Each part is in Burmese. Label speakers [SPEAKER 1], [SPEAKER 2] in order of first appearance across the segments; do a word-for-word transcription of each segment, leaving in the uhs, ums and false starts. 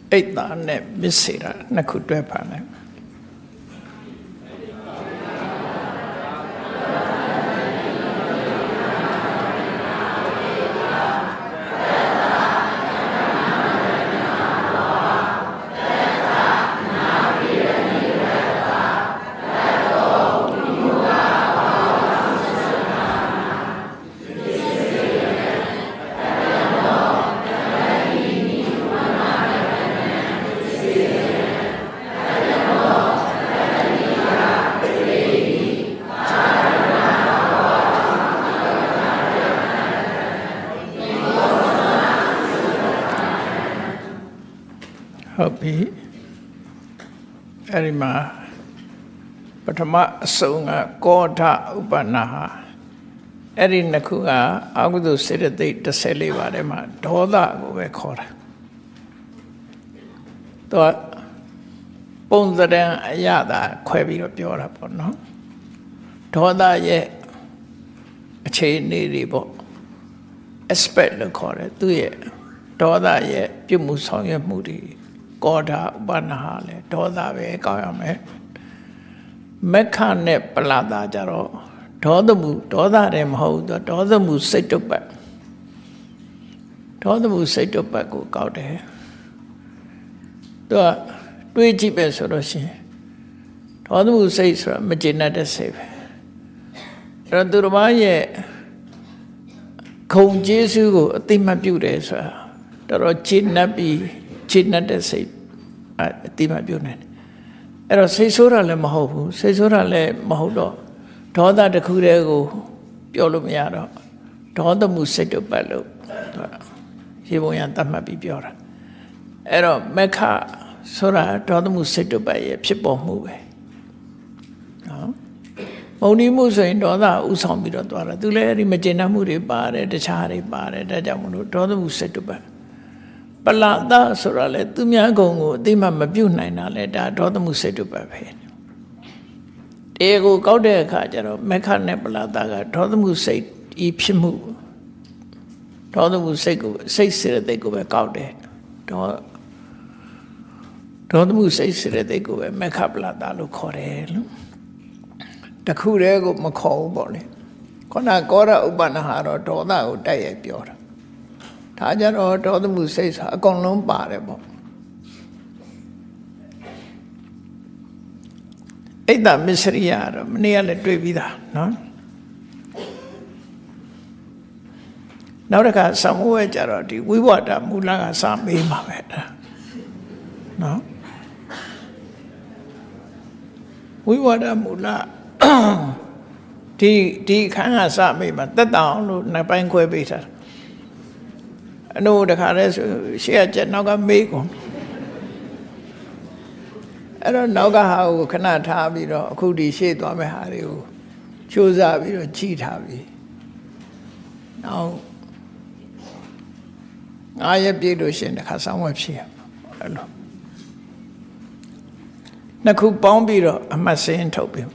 [SPEAKER 1] Aita ne misera nakudwe pane. Hopi Erima Patama Sunga Kota Upanaha Erin Nakuga Agudu Sidati the Selivarema Doda Guvekora Dot Ponzaren Ayada Quebi of Yorapono Doda ye a chain needible expect the core do ye Doda ye Pimusong Moody Goda Banahale, Doda Ve Kayame Mekane Palada Jaro, Dodamu, Doda Rem Ho, the Dodamu set up back. Dodamu set up back go out there. The Twitchy Besoroshi Dodamu says Magina de Save Radurmaye Kong Jesu, Tima Beauty, sir. The Rochinabi. Chidna de say, Tima Bunet. Ero say sora le mahobu, say sora le mahodo, Toda de Kurego, Piolumiaro, Toda Museto Bello, Hivoyanta Mabi Biora. Ero Mecca Sora, Toda Museto by a Pipo Move. Moni Musa in Doda, Usambiro Dora, Dule, Imagina Muri Bare, the Chari Bare, the Jamunu, Toda Museto Bay. Palada Sorale, Tumia Gongo, Dima Mabu Nina, Leda, Doda Musetu Pape. Ego Gaude Kajaro, Mecca Nepaladaga, Doda Musate, Ipshimu. Doda Musego, say Sira they go back out there. Doda Musay Sira they go back, Mecca Bladalu Corel. The Kurego Macau Bonnie. Kona Gora Ubanaharo, Doda, Udaya Piora. Tajaro told the Musays, a conlum barebo. Eda miseriaro, nearly trivida, no? Now the cat some way jarati, we want a mulanga some be mavet. No? We want a mula. Tea, tea, can some be, but the down, Napanque better. No, the Kares, she had Janaga make on. I don't know how cannot have you know, could he say to me, Harry, choose up, you know, cheat have you. Now, I have been to send the Hassan web here. Naku Bombiro, I must say in Topim.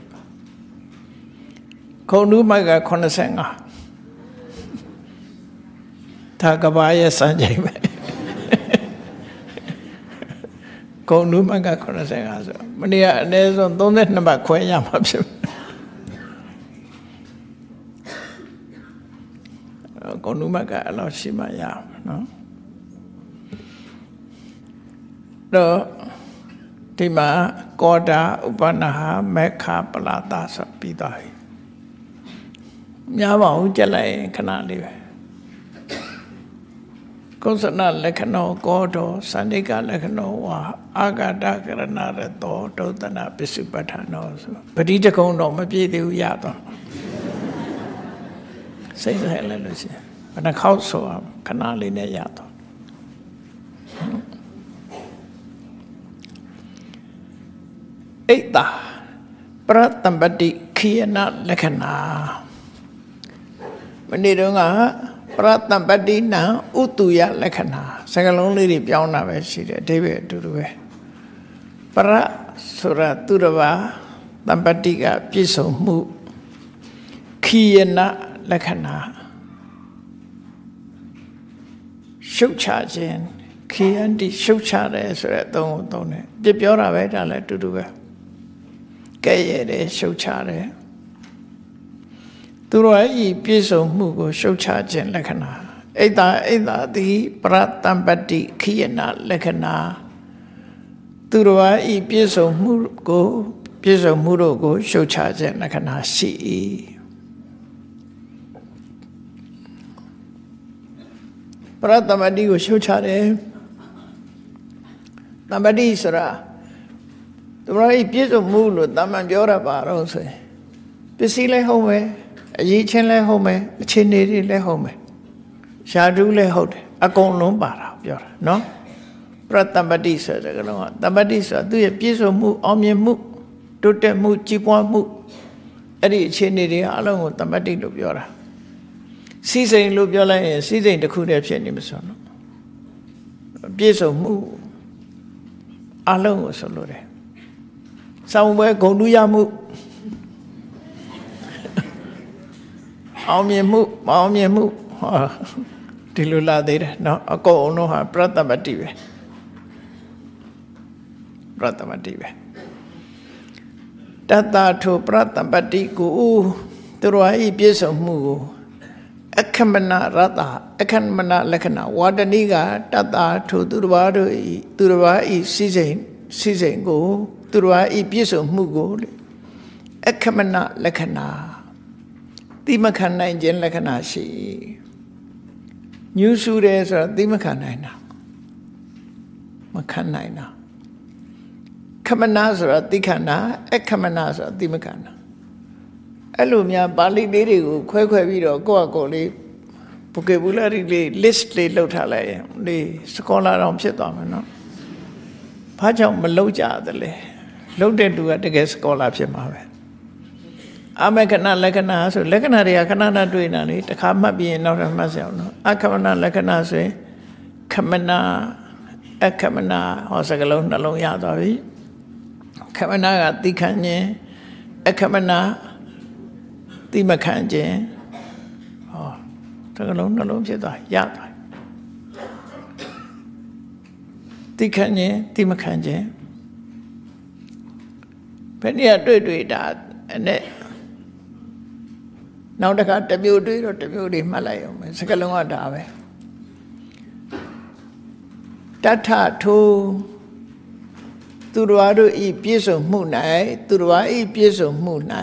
[SPEAKER 1] Konu Maga Konasenga. Takabaya Sanjay. Kong Numaga Konasenga. Mania, there's on don't let number Quayam. Konumaga Aloshimaya, no? No, Tima, Goda, Upanaha, Mecca, Palata, Sapidai. Yama Ujala, Canali. Kosana Lekano, Godo, Sandika Lekano, Agada Granada, Totana, Pisupatano, Petita Condo, Mapi de Uyato. Say the Helen, and a house of Canali Neyato. Eita Pratambati Kiana Lekana Manidunga. Pratambadina Utuya Lekana. Second only Piana Veshida, David Duruwe. Para Sura Turava, Tambadiga, Piso Mu Kiana Lekana. Shukchajen, khiyanti ရှုတ်ချတယ်ဆိုတဲ့အသုံးကိုသုံးတယ်ပြပြောတာပဲဒါလည်းအတူတူပဲကဲ့ရဲ့တယ်ရှုတ်ချတယ်သူတို့ဤပြည့်စုံမှုကိုရှုတ်ချခြင်းလက္ခဏာအိဒါအိဒါတိပရတံပတ္တိခိယနာလက္ခဏာသူတို့ဤပြည့်စုံမှုကိုပြည့်စုံမှုတို့ကိုရှုတ်ချခြင်းလက္ခဏာရှိ၏ပရတံပတ္တိကိုရှုတ်ချတယ်တံပတ္တိဆိုတာသူတို့ဤပြည့်စုံမှုလို့တမန်ပြောရပါတော့ဆိုရင်ပစ္စည်းလည်းဟုတ်မယ်အရေးချင်းလည်းဟုတ်မယ်အခြေအနေတွေလည်းဟုတ်မယ်ရှားတူးလည်းဟုတ်တယ်အကုန်လုံးပါတာပြောတာနော်ပရတံပတ္တိဆိုတဲ့ကတော့တံပတ္တိဆိုတာသူ့ရဲ့ပြည့်စုံမှုအောင်မြင်မှုတိုးတက်မှုကြီးပွားမှုအဲ့ဒီအခြေအနေတွေအလုံးကိုတံပတ္တိလို့ပြောတာစီစိန်လို့ပြောလိုက်ရင်စီစိန်တစ်ခုတည်းဖြစ်နေမှာဆိုတော့ပြည့်စုံမှုအလုံးကိုဆိုလို့တယ်ဆောင်းပွဲဂုဏ်တူးရမှုအောင်မြင်မှုမအောင်မြင်မှုဟာဒီလိုလာသေးတယ်เนาะအကုန်လုံးဟာပရတ္တပတ္တိပဲပရတ္တပတ္တိပဲတတ္တထိုပရတ္တပတ္တိကိုသူတော်ဤပြည့်စုံမှုကိုအခမနရတ္တအခမနလက္ခဏာဝါဒနိကတတ္တထိုသူတော်တို့ဤသူတော်ဤစိစိန်စိစိန်ကိုသူတော်ဤပြည့်စုံမှုကိုအခမနလက္ခဏာတိမခံနိုင်ခြင်းလက္ခဏာရှိညူးဆူတယ်ဆိုတာတိမခံနိုင်တာမခံနိုင်တာခမနာဆိုတာတိခဏအခမနာဆိုတာတိမခံတာအဲ့လိုများပါဠိလေးတွေကိုခွဲခွဲပြီးတော့ကိုယ့်အကိုလေးဘုကေဘူလာရီလေး list လေးလောက်ထားလိုက်ရင်ဒီစကောလာတောင်ဖြစ်သွားမယ်နော်ဘာကြောင့်မလောက်ကြသလဲလောက်တဲ့သူကတကယ်စကောလာဖြစ်မှာပဲအမေခဏလက္ခဏာဆိုလက္ခဏာတွေကခဏခဏတွေ့နေတာလေတစ်ခါမှတ်ပြီးရင်နောက်ထပ်မှတ်စရာအောင်နော်အခမနာလက္ခဏာဆိုရင်ခမနာအခမနာဟောစကလုံးနှလုံးရသွားပြီခမနာကတိခံခြင်းအခမနာတိမခံခြင်းဟောစကလုံးနှလုံးဖြစ်သွားရသွားတိခံခြင်းတိမခံခြင်းဘယ်နည်းတွေ့တွေ့တာအဲ့နောက်တစ်ခါတစ်မျိုးတွေးတော့တစ်မျိုးတွေမှတ်လိုက်အောင်ပဲစကလုံးကဒါပဲတထထိုသူတော်တို့ဤပြည့်စုံမှု၌သူတော်ဤပြည့်စုံမှု၌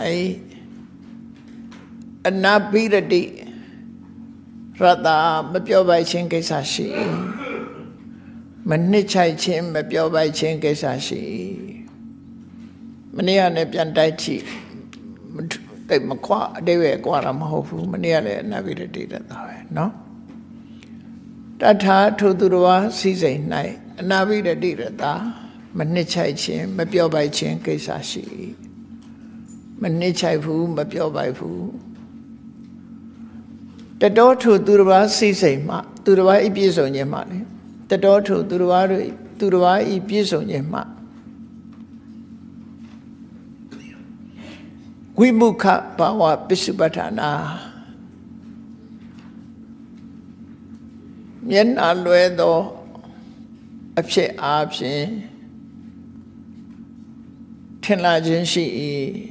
[SPEAKER 1] အနာပိရတိရတ္တမပြောပိုက်ခြင်းကိစ္စရှိမနှစ်ချိုက်ခြင်းမပြောပိုက်ခြင်းကိစ္စရှိမနေ့ကလည်းပြန်တိုက်ချိတိတ်မခွအတိတ်ပဲကွာတာမဟုတ်ဘူးမနေ့ကလည်းအနာပိရတိတတ်တာပဲเนาะတထာထိုသူတော်စီစိန်၌အနာပိရတိရတ္တမနှစ်ချိုက်ခြင်းမပြောပိုက်ခြင်းကိစ္စရှိမနှစ်ချိုက်ဘူးမပြောပိုက်ဘူးတတော်ထိုသူတော်စီစိန်မှသူတော်ဤပြည့်စုံခြင်းမှလေတတော်ထိုသူတော်တို့သူတော်ဤပြည့်စုံခြင်းမှဝိမုခဘာဝပစ္စုပ္ပထာနာမျက်နှာလွဲသောအဖြစ်အားဖြင့်ထင်လာခြင်းရှိ၏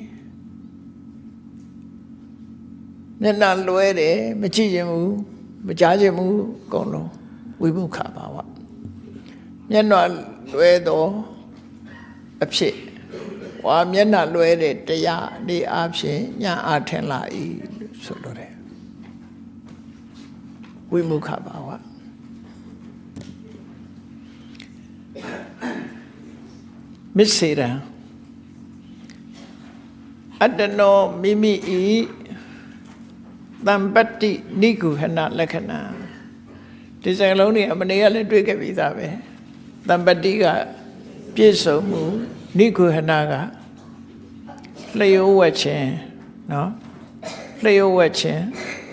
[SPEAKER 1] မျက်နှာလွဲတယ်မကြည့်ခြင်းဘူးမကြားခြင်းဘူးအကုန်လုံးဝိမုခဘာဝမျက်နှာလွဲသောအဖြစ်ဝါမျက်နှာလွဲတဲ့တရားဒီအဖြစ်ညာအားထင်လာ၏ဆိုလိုတယ်ဝိမုခဘာဝမစ္ဆေရံအတ္တနောမိမိဤတံပတ္တိနိဂုဟဏလက္ခဏာဒီစကားလုံးတွေအမနေကလည်းတွေ့ခဲ့ပြီးသားပဲတံပတ္တိကပြည့်စုံမှုနိဂုဟဏကလျှို့ဝှက်ခြင်းနော်လျှို့ဝှက်ခြင်း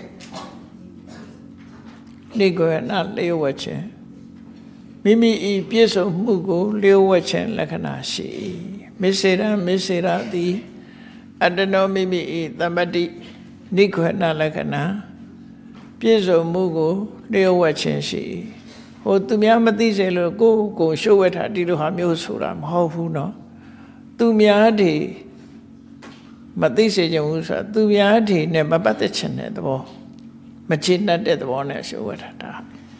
[SPEAKER 1] နိဂုဟဏလျှို့ဝှက်ခြင်းမိမိဤပြည့်စုံမှုကိုလျှို့ဝှက်ခြင်းလက္ခဏာရှိမစ္ဆေရံမစ္ဆေရသည်အတ္တနောမိမိဤတမ္ပတိနိဂုဟဏလက္ခဏာပြည့်စုံမှုကိုလျှို့ဝှက်ခြင်းရှိဟိုသူများမသိစေလို့ကိုယ့်ကိုယ်ရှုပ်ဝဲထားဒီလိုဟာမျိုးဆိုတာမဟုတ်ဘူးနော်သူများတွေမသိစေချင်ဘူးဆိုတာသူများတွေနဲ့မပတ်သက်ချင်တဲ့သဘောမချစ်တတ်တဲ့သဘောနဲ့ရှုပ်ဝဲထားတာ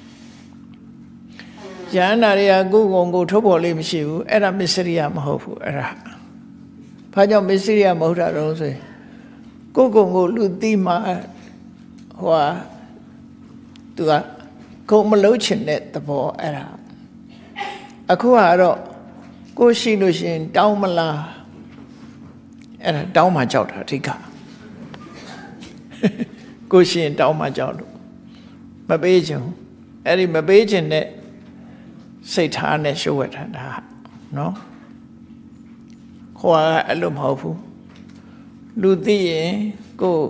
[SPEAKER 1] ယန္နာတွေကကိုယ်ကိုယ်ကိုထုတ်ပေါ်လေးမရှိဘူးအဲ့ဒါမစ္စရိယမဟုတ်ဘူးအဲ့ဒါဘာကြောင့်မစ္စရိယမဟုတ်တာတော့ဆိုရင်ကိုယ်ကိုယ်ကိုလူသိမှဟိုဟာသူကကိုယ်မလုံးချင်တဲ့သဘောအဲ့ဒါအခုကတော့ကိုရှိလို့ရှိရင်တောင်းမလားအဲ့ဒါတောင်းမှကြောက်တာအဓိကကိုရှိရင်တောင်းမှကြောက်လို့မပေးချင်ဘူးအဲ့ဒီမပေးချင်တဲ့စိတ်ထားနဲ့ရှုပ်ဝဲထားတာနော်ခေါ်အဲ့လိုမဟုတ်ဘူးလူသိရင်ကို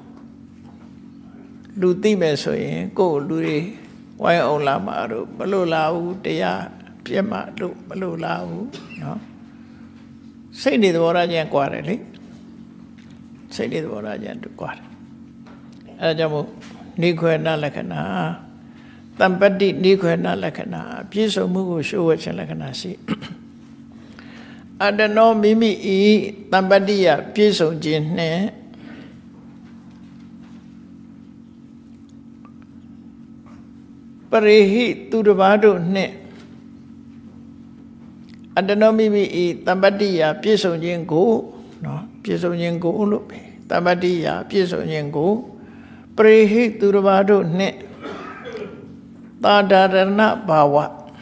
[SPEAKER 1] လူသိမယ်ဆိုရင်ကိုလူတွေဝိုင်းအောင်လာမှာတော့မလို့လာဘူးတရားပြက်မှလို့မလို့လာဘူးနော်စိတ်နေသဘောထားချင်းကွာတယ်လေစိတ်နေသဘောထားချင်းတူကွာတယ်အဲဒါကြောင့်မို့နိခွေနလက္ခဏာတမ္ပတ္တိနိခွေနလက္ခဏာပြည့်စုံမှုကိုရှုဝဲခြင်းလက္ခဏာရှိအတနောမိမိဤတမ္ပတ္တိယပြည့်စုံခြင်းနှင့်ပရိဟိသူတစ်ပါးတို့နှင့်အတနောမိမိဤတမ္ပတ္တိယပြည့်စုံခြင်းကိုနော်ပြည့်စုံခြင်းကိုလို့ပဲတမ္ပတ္တိယပြည့်စုံခြင်းကိုပရိဟိသူတစ်ပါးတို့နှင့်သာဒရဏဘာဝ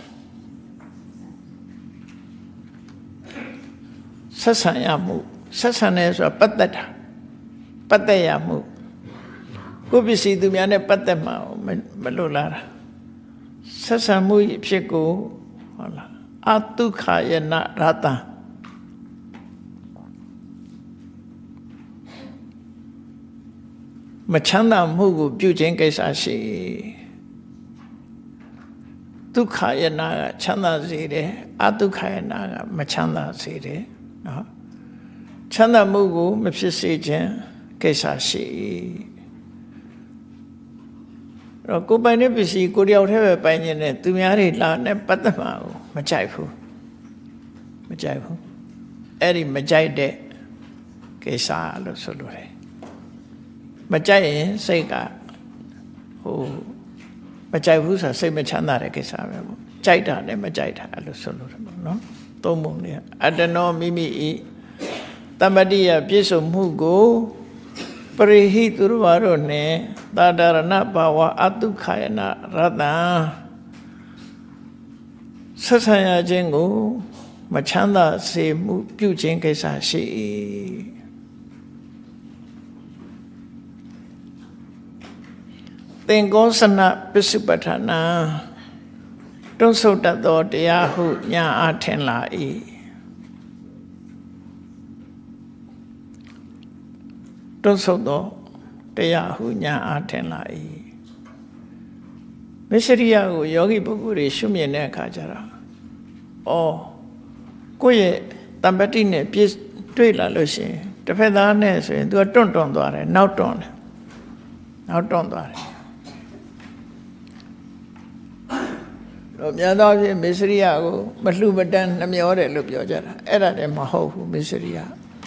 [SPEAKER 1] ဆက်ဆံရမှုဆက်ဆံနေဆိုတာပတ်သက်တာပတ်သက်ရမှုကိုပစ္စည်းသူများနဲ့ပတ်သက်မှာမလို့လားဆက်ဆံမှုဖြစ်ကိုဟုတ်လားအတုခယနရတံမချမ်းသာမှုကိုပြုခြင်းကိစ္စရှိဒုက္ခယနာကချမ်းသာစေတယ်အဒုက္ခယနာကမချမ်းသာစေတယ်နော်ချမ်းသာမှုကိုမဖြစ်စေခြင်းကိစ္စရှိအဲ့တော့ကိုယ်ပိုင်တဲ့ပစ္စည်းကိုယ်တယောက်တည်းပဲပိုင်နေတယ်သူများတွေလာနဲ့ပတ်သက်မှာကိုမကြိုက်ဘူးမကြိုက်ဘူးအဲ့ဒီမကြိုက်တဲ့ကိစ္စလို့ဆိုလိုတယ်မကြိုက်ရင်စိတ်ကဟိုမကြိုက်ဘူးဆိုစိတ်မချမ်းသာတဲ့ကိစ္စပဲပေါ့ကြိုက်တာနဲ့မကြိုက်တာအဲ့လိုဆိုလို့တယ်ပေါ့နော်သုံးပုံလေးအတနောမိမိဤတမ္ပတ္တိယပြည့်စုံမှုကိုပရိဟိသူတော်တို့နှင့်သာဒရဏဘာဝအတုခယနရတံဆက်ဆံရခြင်းကိုမချမ်းသာစေမှုပြုခြင်းကိစ္စရှိသင်္ကောစနပစ္စုပ္ပထာနာတွန်းဆုတ်တတ်သောတရားဟုညာအားထင်လာ၏တွန်းဆုတ်သောတရားဟုညာအားထင်လာ၏မစ္စရိယကိုယောဂီပုဂ္ဂိုလ်တွေရှုမြင်တဲ့အခါကျတော့ဩကိုယ့်ရဲ့တမ္ပတ္တိနဲ့ပြည့်တွေ့လာလို့ရှိရင်တစ်ဖက်သားနဲ့ဆိုရင် तू ကတွန့်တွန့်သွားတယ်နောက်တွန့်တယ်နောက်တွန့်သွားတယ်တော့များသောအားဖြင့်မစ္စရိယကိုမလှူမတန်းနှမျောတယ်လို့ပြောကြတာအဲ့ဒါတည်းမဟုတ်ဘူးမစ္စရိယ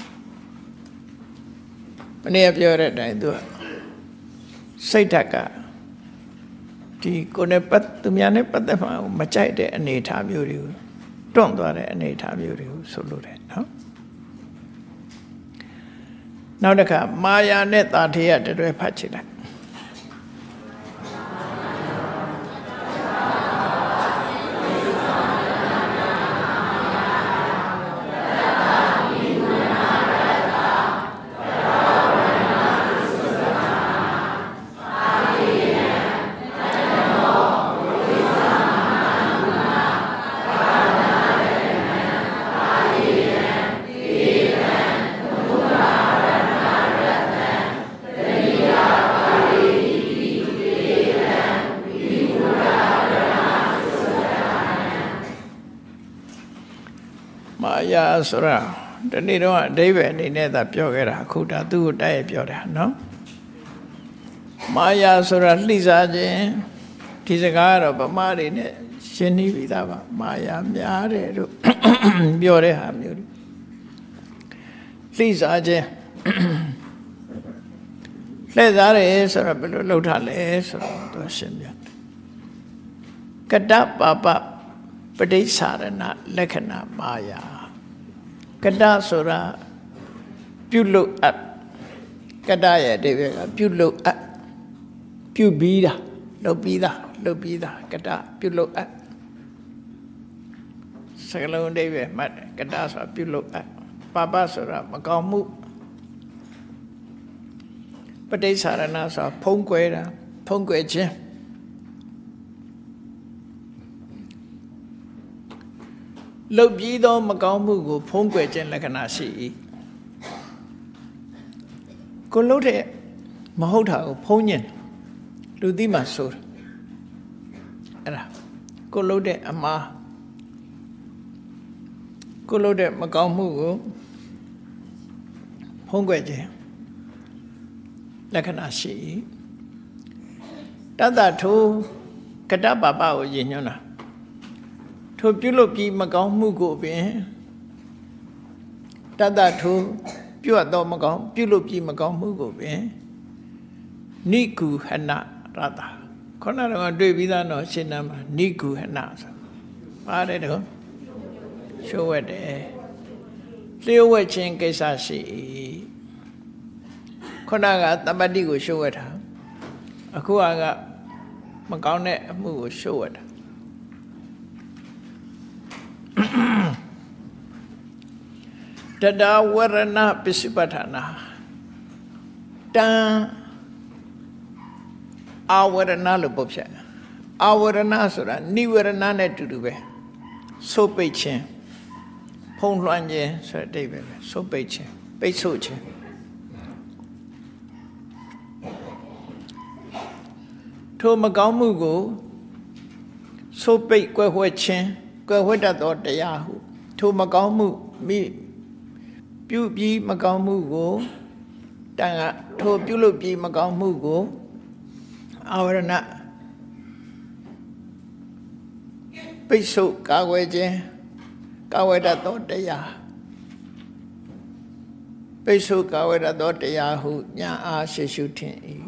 [SPEAKER 1] မနေ့ကပြောတဲ့အတိုင်း तू စိတ်ဓာတ်ကဒီကိုယ်နဲ့ပတ်သူများနဲ့ပတ်သက်မှမကြိုက်တဲ့အနေအထားမျိုးတွေကိုတွန့်သွားတဲ့အနေအထားမျိုးတွေကိုဆိုလိုတယ်နော်နောက်တစ်ခါမာယာနဲ့တာထေရတတွဲဖတ်ချင်လိုက်ဆိုတာဒီနေ့တော့အဓိပ္ပာယ်အနေနဲ့သာပြောခဲ့တာအခုဒါသူ့ကိုတိုက်ရပြောတာနော်မာယာဆိုတာလှိစားခြင်းဒီစကားကတော့ဗမာတွေနဲ့ရှင်းနေပြီးသားပါမာယာများတယ်တို့ပြောတဲ့ဟာမျိုးသိစားခြင်းလှည့်စားတယ်ဆိုတော့ဘယ်လိုလုပ်ထားလဲဆိုတော့သူရှင်းပြကတ္တပပပဋိစ္ဆာရဏလက္ခဏာမာယာကတ္တဆိုတာပြုလုပ်အပ်ကတ္တရဲ့အဓိပ္ပာယ်ကပြုလုပ်အပ်ပြုပြီးတာလုပ်ပြီးတာလုပ်ပြီးတာကတ္တပြုလုပ်အပ်စကလုံးအဓိပ္ပာယ်မှတ်တယ်ကတ္တဆိုတာပြုလုပ်အပ်ပပဆိုတာမကောင်းမှုပဋိစ္ဆာရဏဆိုတာဖုံးကွယ်တာဖုံးကွယ်ခြင်းလုတ်ပြီးသောမကောင်းမှုကိုဖုံးကွယ်ခြင်းလက္ခဏာရှိ၏ကိုလုတ်တဲ့မဟုတ်တာကိုဖုံးညင်လူသိမှဆိုတာအဲ့ဒါကိုလုတ်တဲ့အမှားကိုလုတ်တဲ့မကောင်းမှုကိုဖုံးကွယ်ခြင်းလက္ခဏာရှိ၏တတ္တထိုကတ္တပပကိုရည်ညွှန်းတာထိုပြုလုပ်ပြီးမကောင်းမှုကိုပင်တတ္တထိုပြုတ်တော့မကောင်းပြုလုပ်ပြီးမကောင်းမှုကိုပင်နိကုဟနရတခေါင်းကတော့တွေ့ပြီးသားတော့ရှင်းနာမှာနိကုဟနဆိုပါတယ်တော့ရှိုးဝက်တယ်လျှို့ဝှက်ခြင်းကိစ္စရှိခုနကတပ္ပတိကိုရှိုးဝက်တာအခုကမကောင်းတဲ့အမှုကိုရှိုးဝက်တာတတဝရဏပစ္စုပ္ပထာနာတံအာဝရဏလို့ပုတ်ဖြတ်အာဝရဏဆိုတာနိဝရဏနဲ့တူတူပဲဆိုးပိတ်ခြင်းဖုံးလွှမ်းခြင်းဆိုတဲ့အဓိပ္ပာယ်ပဲဆိုးပိတ်ခြင်းပိတ်ဆို့ခြင်းထိုမကောင်းမှုကိုဆိုးပိတ်ကွယ်ဝှက်ခြင်းကွယ်ဝှက်တတ်သောတရားဟုထိုမကောင်းမှုမိပြုပြီးမကောင်းမှုကိုတန်ကထိုပြုလုပ်ပြီးမကောင်းမှုကိုအာဝရဏပိတ်ဆို့ကာကွယ်ခြင်းကာဝေတသောတရားပိတ်ဆို့ကာဝေတသောတရားဟုညာအားရှိရှုထင်၏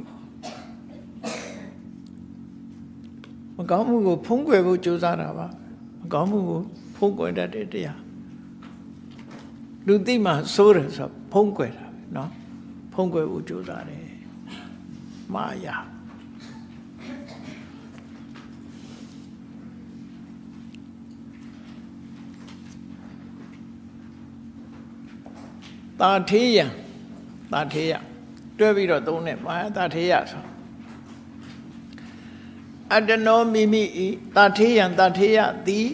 [SPEAKER 1] မကောင်းမှုကိုဖုံးကွယ်ဖို့ကြိုးစားတာပါမကောင်းမှုကိုဖုံးကွယ်တတ်တဲ့တရားလူသိမှစိုးတယ်ဆိုဖုံးကွယ်တာပဲเนาะဖုံးကွယ်ဖို့ကြိုးစားတယ်မာယာတာထေယတာထေယတွဲပြီးတော့သုံးတယ်မာယာတာထေယဆိုအတနောမိမိဤတာထေယံတာထေယသည်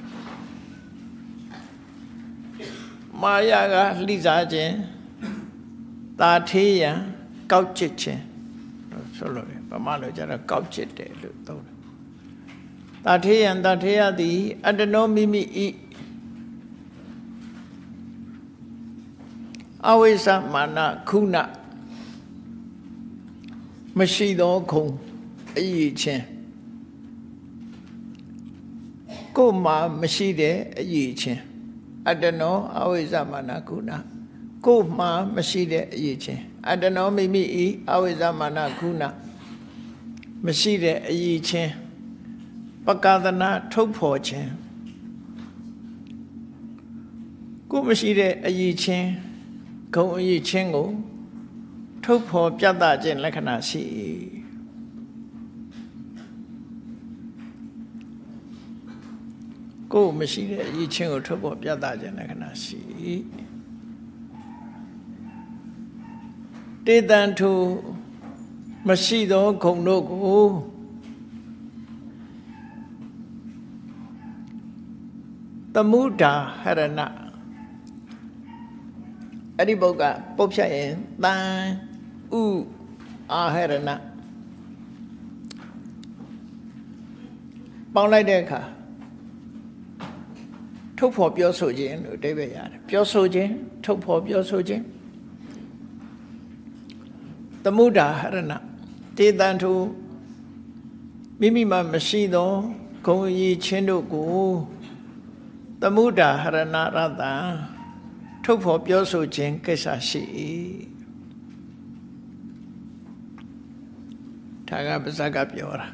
[SPEAKER 1] မာယာကလှိစားခြင်းတာထေယံကောက်ချစ်ခြင်းဆိုလို့ဗမာလိုကျတော့ကောက်ချစ်တယ်လို့သုံးတယ်တာထေယံတာထေယသည်အတနောမိမိဤအဝိဇ္ဇမာနခုနမရှိသောခုံအယိချင်းကိုယ်မှာမရှိတဲ့အယိချင်းအတ္တနောအဝိဇ္ဇမာနခုနကိုယ်မှာမရှိတဲ့အယိချင်းအတ္တနောမိမိဤအဝိဇ္ဇမာနခုနမရှိတဲ့အယိချင်းပကသနာထုတ်ဖော်ခြင်းကိုယ်မရှိတဲ့အယိချင်းဂုံအယိချင်းကိုထုတ်ဖော်ပြသခြင်းလက္ခဏာရှိကိုယ်မရှိတဲ့အယိချင်းကိုထုတ်ဖော်ပြသခြင်းလက္ခဏာရှိတေတံထုမရှိသောဂုံတို့ကိုသမုဒ္ဒါဟရဏအဲ့ဒီဘုတ်ကပုတ်ဖြတ်ရင်တန်ဥအာဟရဏပေါင်းလိုက်တဲ့အခါထုတ်ဖော်ပြောဆိုခြင်းလို့အဓိပ္ပာယ်ရတယ်ပြောဆိုခြင်းထုတ်ဖော်ပြောဆိုခြင်းသမုဒ္ဒါဟရဏတေတံထုမိမိမှာမရှိသောဂုဏ်အရေးချင်းတို့ကိုသမုဒ္ဒါဟရဏရတ္တထုတ်ဖော်ပြောဆိုခြင်းကိစ္စရှိ၏ဒါကပါဇက်ကပြောတာ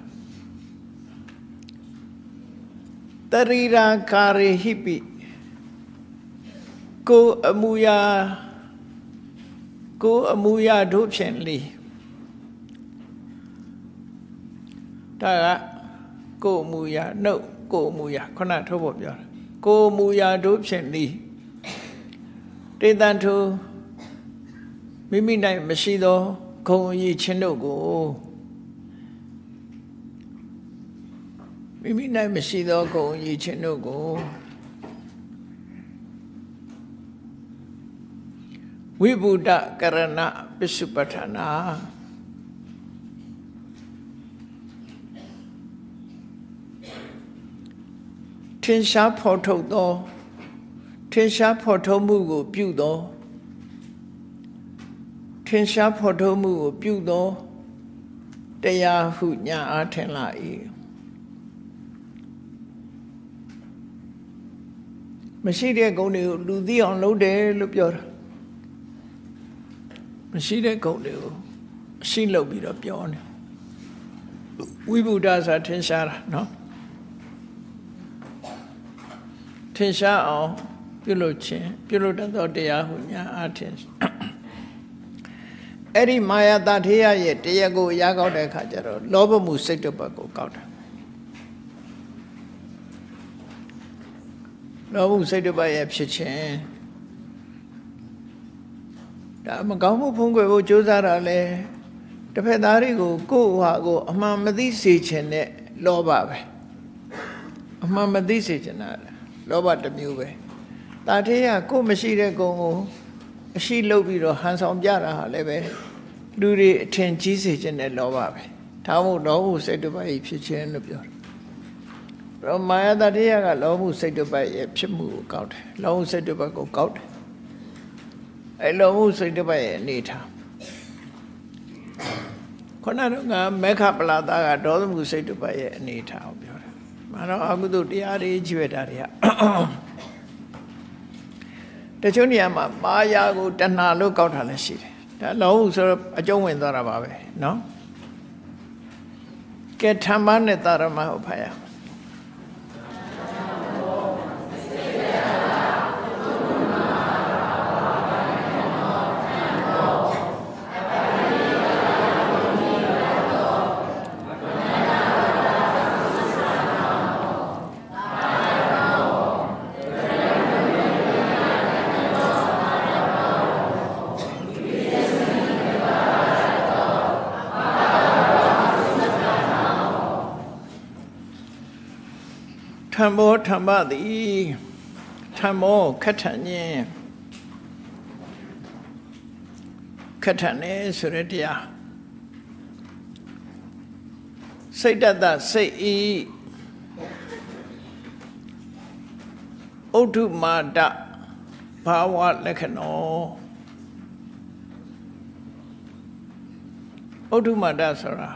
[SPEAKER 1] တရိရာကာရေဟိပိကိုအမူအရာကိုအမူအရာတို့ဖြင့်လေဒါကကိုအမူအရာနှုတ်ကိုအမူအရာခုနထုတ်ဖို့ပြောတာကိုအမူအရာတို့ဖြင့်လေတေတံထုမိမိ၌မရှိသောဂုဏ်အရေးချင်းတို့ကိုမိမိ၌မရှိသောဂုဏ်အရေးချင်းတို့ကိုဝိဗုဒ္ဓကရဏပစ္စုပ္ပထာနာထင်ရှားဖော်ထုတ်သောထင်ရှားဖော်ထုတ်မှုကိုပြုသောထင်ရှားဖော်ထုတ်မှုကိုပြုသောတရားဟုညာအားထင်လာ၏မရှိတဲ့ဂုဏ်တွေကိုလူသိအောင်လုပ်တယ်လို့ပြောတာမရှိတဲ့ဂုဏ်တွေကိုအရှိလုပ်ပြီးတော့ပြောနေဝိဗုဒ္ဓဆိုတာထင်ရှားတာနော်ထင်ရှားအောင်ပြုလုပ်ခြင်းပြုလုပ်တတ်သောတရားဟုညာအားထင်အဲ့ဒီမာယာတထေယရဲ့တရားကိုရကောက်တဲ့အခါကျတော့လောဘမှုစိတ်တစ်ပတ်ကိုကောက်တာလောဘစိတ်တစ်ပတ်ရဲ့ဖြစ်ခြင်းဒါမကောင်းမှုဖုံးကွယ်ဖို့ကြိုးစားတာလေတစ်ဖက်သားတွေကိုကိုယ့်ဟာကိုအမှန်မသိစေခြင်းနဲ့လောဘပဲအမှန်မသိစေခြင်းနဲ့လောဘတစ်မျိုးပဲတာထေးကကိုယ်မရှိတဲ့ဂုဏ်ကိုအရှိလုပ်ပြီးတော့ဟန်ဆောင်ပြတာဟာလည်းပဲလူတွေအထင်ကြီးစေခြင်းနဲ့လောဘပဲဒါမှမဟုတ်လောဘစိတ်တစ်ပတ်ကြီးဖြစ်ခြင်းလို့ပြောတယ်တော့မာယာတထေယကလောဘစိတ်တစ်ပတ်ရဲ့ဖြစ်မှုကိုကောက်တယ်လောဘစိတ်တစ်ပတ်ကိုကောက်တယ်အဲလောဘစိတ်တစ်ပတ်ရဲ့အနေထားခုနကမေခပလာတာကဒေါသမှုစိတ်တစ်ပတ်ရဲ့အနေထားကိုပြောတယ်မနော်အကုသိုလ်တရားတွေကြီးပဲတာတွေကတချို့နေရာမှာမာယာကိုတဏှာလို့ကောက်တာလည်းရှိတယ်ဒါလောဘဆိုတော့အကျုံးဝင်သွားတာပါပဲနော်ကဲဓမ္မနဲ့တာရမဟုတ်ဖာရဓမ္မောဓမ္မသည်ဓမ္မောခဋ္ဌဉ္ခဋ္ဌနေဆိုရတရားစိတ်တတစိတ်ဤဥဒ္ဓမာဒဘာဝလက္ခဏောဥဒ္ဓမာဒဆိုတာ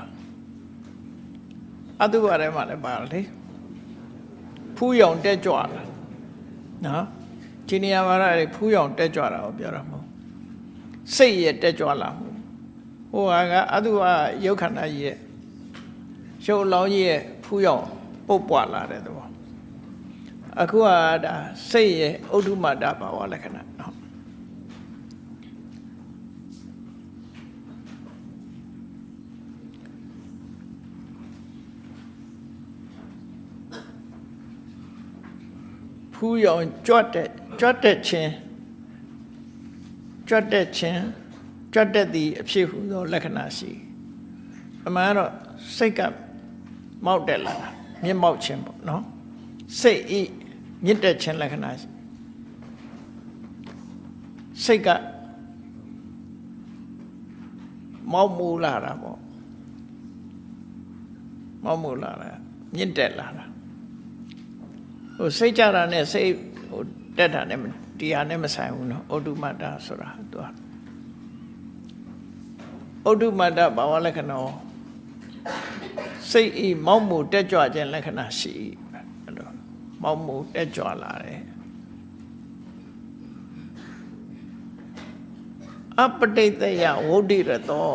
[SPEAKER 1] အတုဝရဲမှာလည်းပါလေဖူးရောင်တက်ကြွလာနော်ဒီနေရာမှာလည်းဖူးရောင်တက်ကြွတာကိုပြောတာမဟုတ်စိတ်ရဲ့တက်ကြွလာမှုဟိုကအတုဝရုပ်ခန္ဓာကြီးရဲ့ရုပ်လောင်းကြီးရဲ့ဖူးရောင်ပုတ်ပွားလာတဲ့သဘောအခုကဒါစိတ်ရဲ့ဥဒ္ဓမာဒဘာဝလက္ခဏာနော်ဖူးရောင်ကြွတ်တဲ့ကြွတ်တဲ့ခြင်းကြွတ်တဲ့ခြင်းကြွတ်တဲ့သည်အဖြစ်ဟူသောလက္ခဏာရှိအမှန်တော့စိတ်ကမောက်တက်လာတာမြင့်မောက်ခြင်းပေါ့နော်စိတ်ဤမြင့်တက်ခြင်းလက္ခဏာရှိစိတ်ကမောက်မူလာတာပေါ့မောက်မူလာတာမြင့်တက်လာတာဟိုစိတ်ကြတာနဲ့စိတ်ဟိုတက်တာနဲ့တရားနဲ့မဆိုင်ဘူးနော်ဩဒုမတ္တဆိုတာသူကဩဒုမတ္တဘာဝလက္ခဏာစိတ်ဤမောက်မှုတက်ကြွခြင်းလက္ခဏာရှိအဲ့လိုမောက်မှုတက်ကြွလာတယ်အပဋိတယဝုဒ္ဓိရတော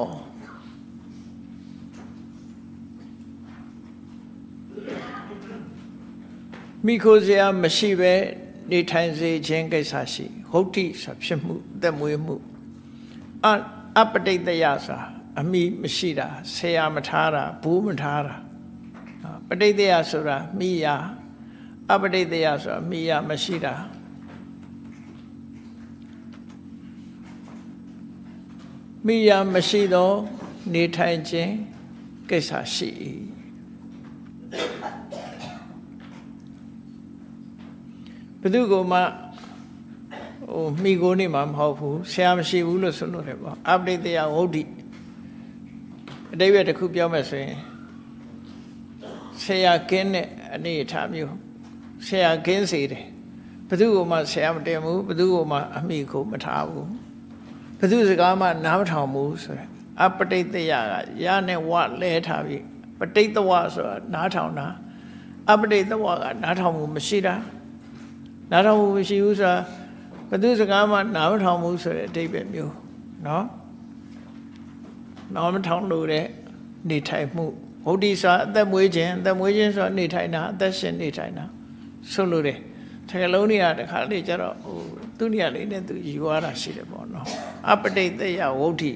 [SPEAKER 1] မိခိုစရာမရှိပဲနေထိုင်စေခြင်းကိစ္စရှိဟုတ်တိဆိုဖြစ်မှုသက်မွေးမှုအအပဋိတယဆိုအမိမရှိတာဆရာမထားတာဘူးမထားတာပဋိတယဆိုတာမိယာအပဋိတယဆိုတာမိယာမရှိတာမိယာမရှိတော့နေထိုင်ခြင်းကိစ္စရှိဘယ်သူကမှဟိုမိကိုနေမှာမဟုတ်ဘူးဆရာမရှိဘူးလို့ဆိုလို့တယ်ပေါ့အပဋိတယဝုဒ္ဓိအတိပ္ပယ်တစ်ခုပြောမယ်ဆိုရင်ဆရာကင်းတဲ့အနေအထားမျိုးဆရာကင်းစေတယ်ဘယ်သူကမှဆရာမတင်ဘူးဘယ်သူကမှအမိကိုမထားဘူးဘယ်သူစကားမှနားမထောင်ဘူးဆိုရယ်အပဋိတယကရနဲ့ဝလဲထားပြီးပဋိတဝဆိုတာနားထောင်တာအပဋိတဝကနားထောင်မှုမရှိတာနားထောင်မှုမရှိဘူးဆိုတာဘယ်သူစကားမှနားမထောင်ဘူးဆိုတဲ့အဓိပ္ပာယ်မျိုးနော်နားမထောင်လို့တဲ့နေထိုင်မှုဗုဒ္ဓိဆိုအသက်မွေးခြင်းအသက်မွေးခြင်းဆိုတာနေထိုင်တာအသက်ရှင်နေထိုင်တာဆိုလို့တယ်ထကလုံးတွေကတခါလေကျတော့ဟိုသူနေရာလေးနဲ့သူယူရတာရှိတယ်ပေါ့နော်အပဋိတယဝုဒ္ဓိ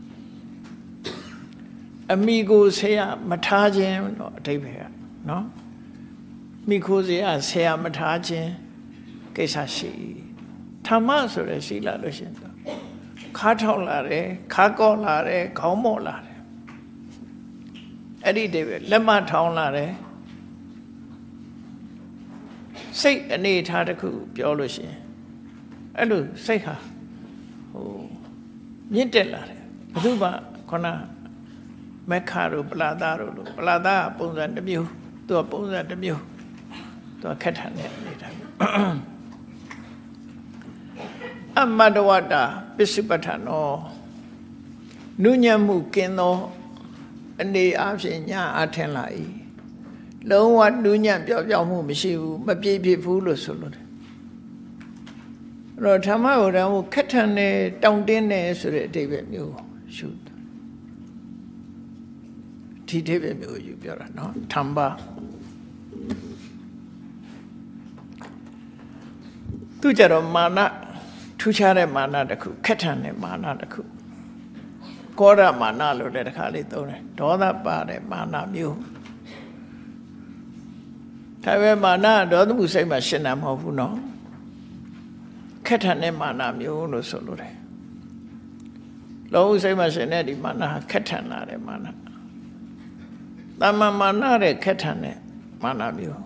[SPEAKER 1] အမိကိုဆရာမထားခြင်းတော့အဓိပ္ပာယ်ကနော်မိခိုဆရာဆရာမထားခြင်းကိစ္စရှိဓမ္မဆိုရယ်ရှိလာလို့ရှင်ခါထောက်လာတယ်ခါကောလာတယ်ခေါင်းမော့လာတယ်အဲ့ဒီတည်းပဲလက်မထောင်းလာတယ်စိတ်အနေထားတစ်ခုပြောလို့ရှိရင်အဲ့လိုစိတ်ဟာဟိုမြင့်တက်လာတယ်ဘယ်သူမှခဏမက္ခတို့ပလာသားတို့လို့ပလာသားကပုံစံတစ်မျိုးသူကပုံစံတစ်မျိုးသူကခက်ထန်တဲ့အနေထားအမတဝတ္တပစ္စုပ္ပထနောနုညံ့မှုကင်းသောအနေအချင်းညာအထင်လာ၏လုံးဝနုညံ့ပြော့ပြောင်းမှုမရှိဘူးမပြည့်ပြည့်ဘူးလို့ဆိုလို့တယ်အဲ့တော့ဓမ္မဝရံကိုခက်ထန်နေတောင့်တင်းနေဆိုတဲ့အဓိပ္ပာယ်မျိုးရှုဒီအဓိပ္ပာယ်မျိုးယူပြောတာနော်ဓမ္မသူကြတော့မာနထူးခြားတဲ့မာနတစ်ခုခက်ထန်တဲ့မာနတစ်ခုကောရမာနလို့လည်းတစ်ခါလေးသုံးတယ်ဒေါသပါတဲ့မာနမျိုးဒါပေမဲ့မာနဒေါသမှုစိတ်မှရှင်းတာမဟုတ်ဘူးနော်ခက်ထန်တဲ့မာနမျိုးလို့ဆိုလို့တယ်လောဘစိတ်မှရှင်းတဲ့ဒီမာနဟာခက်ထန်လာတဲ့မာနတမ္မာမာနတဲ့ခက်ထန်တဲ့မာနမျိုး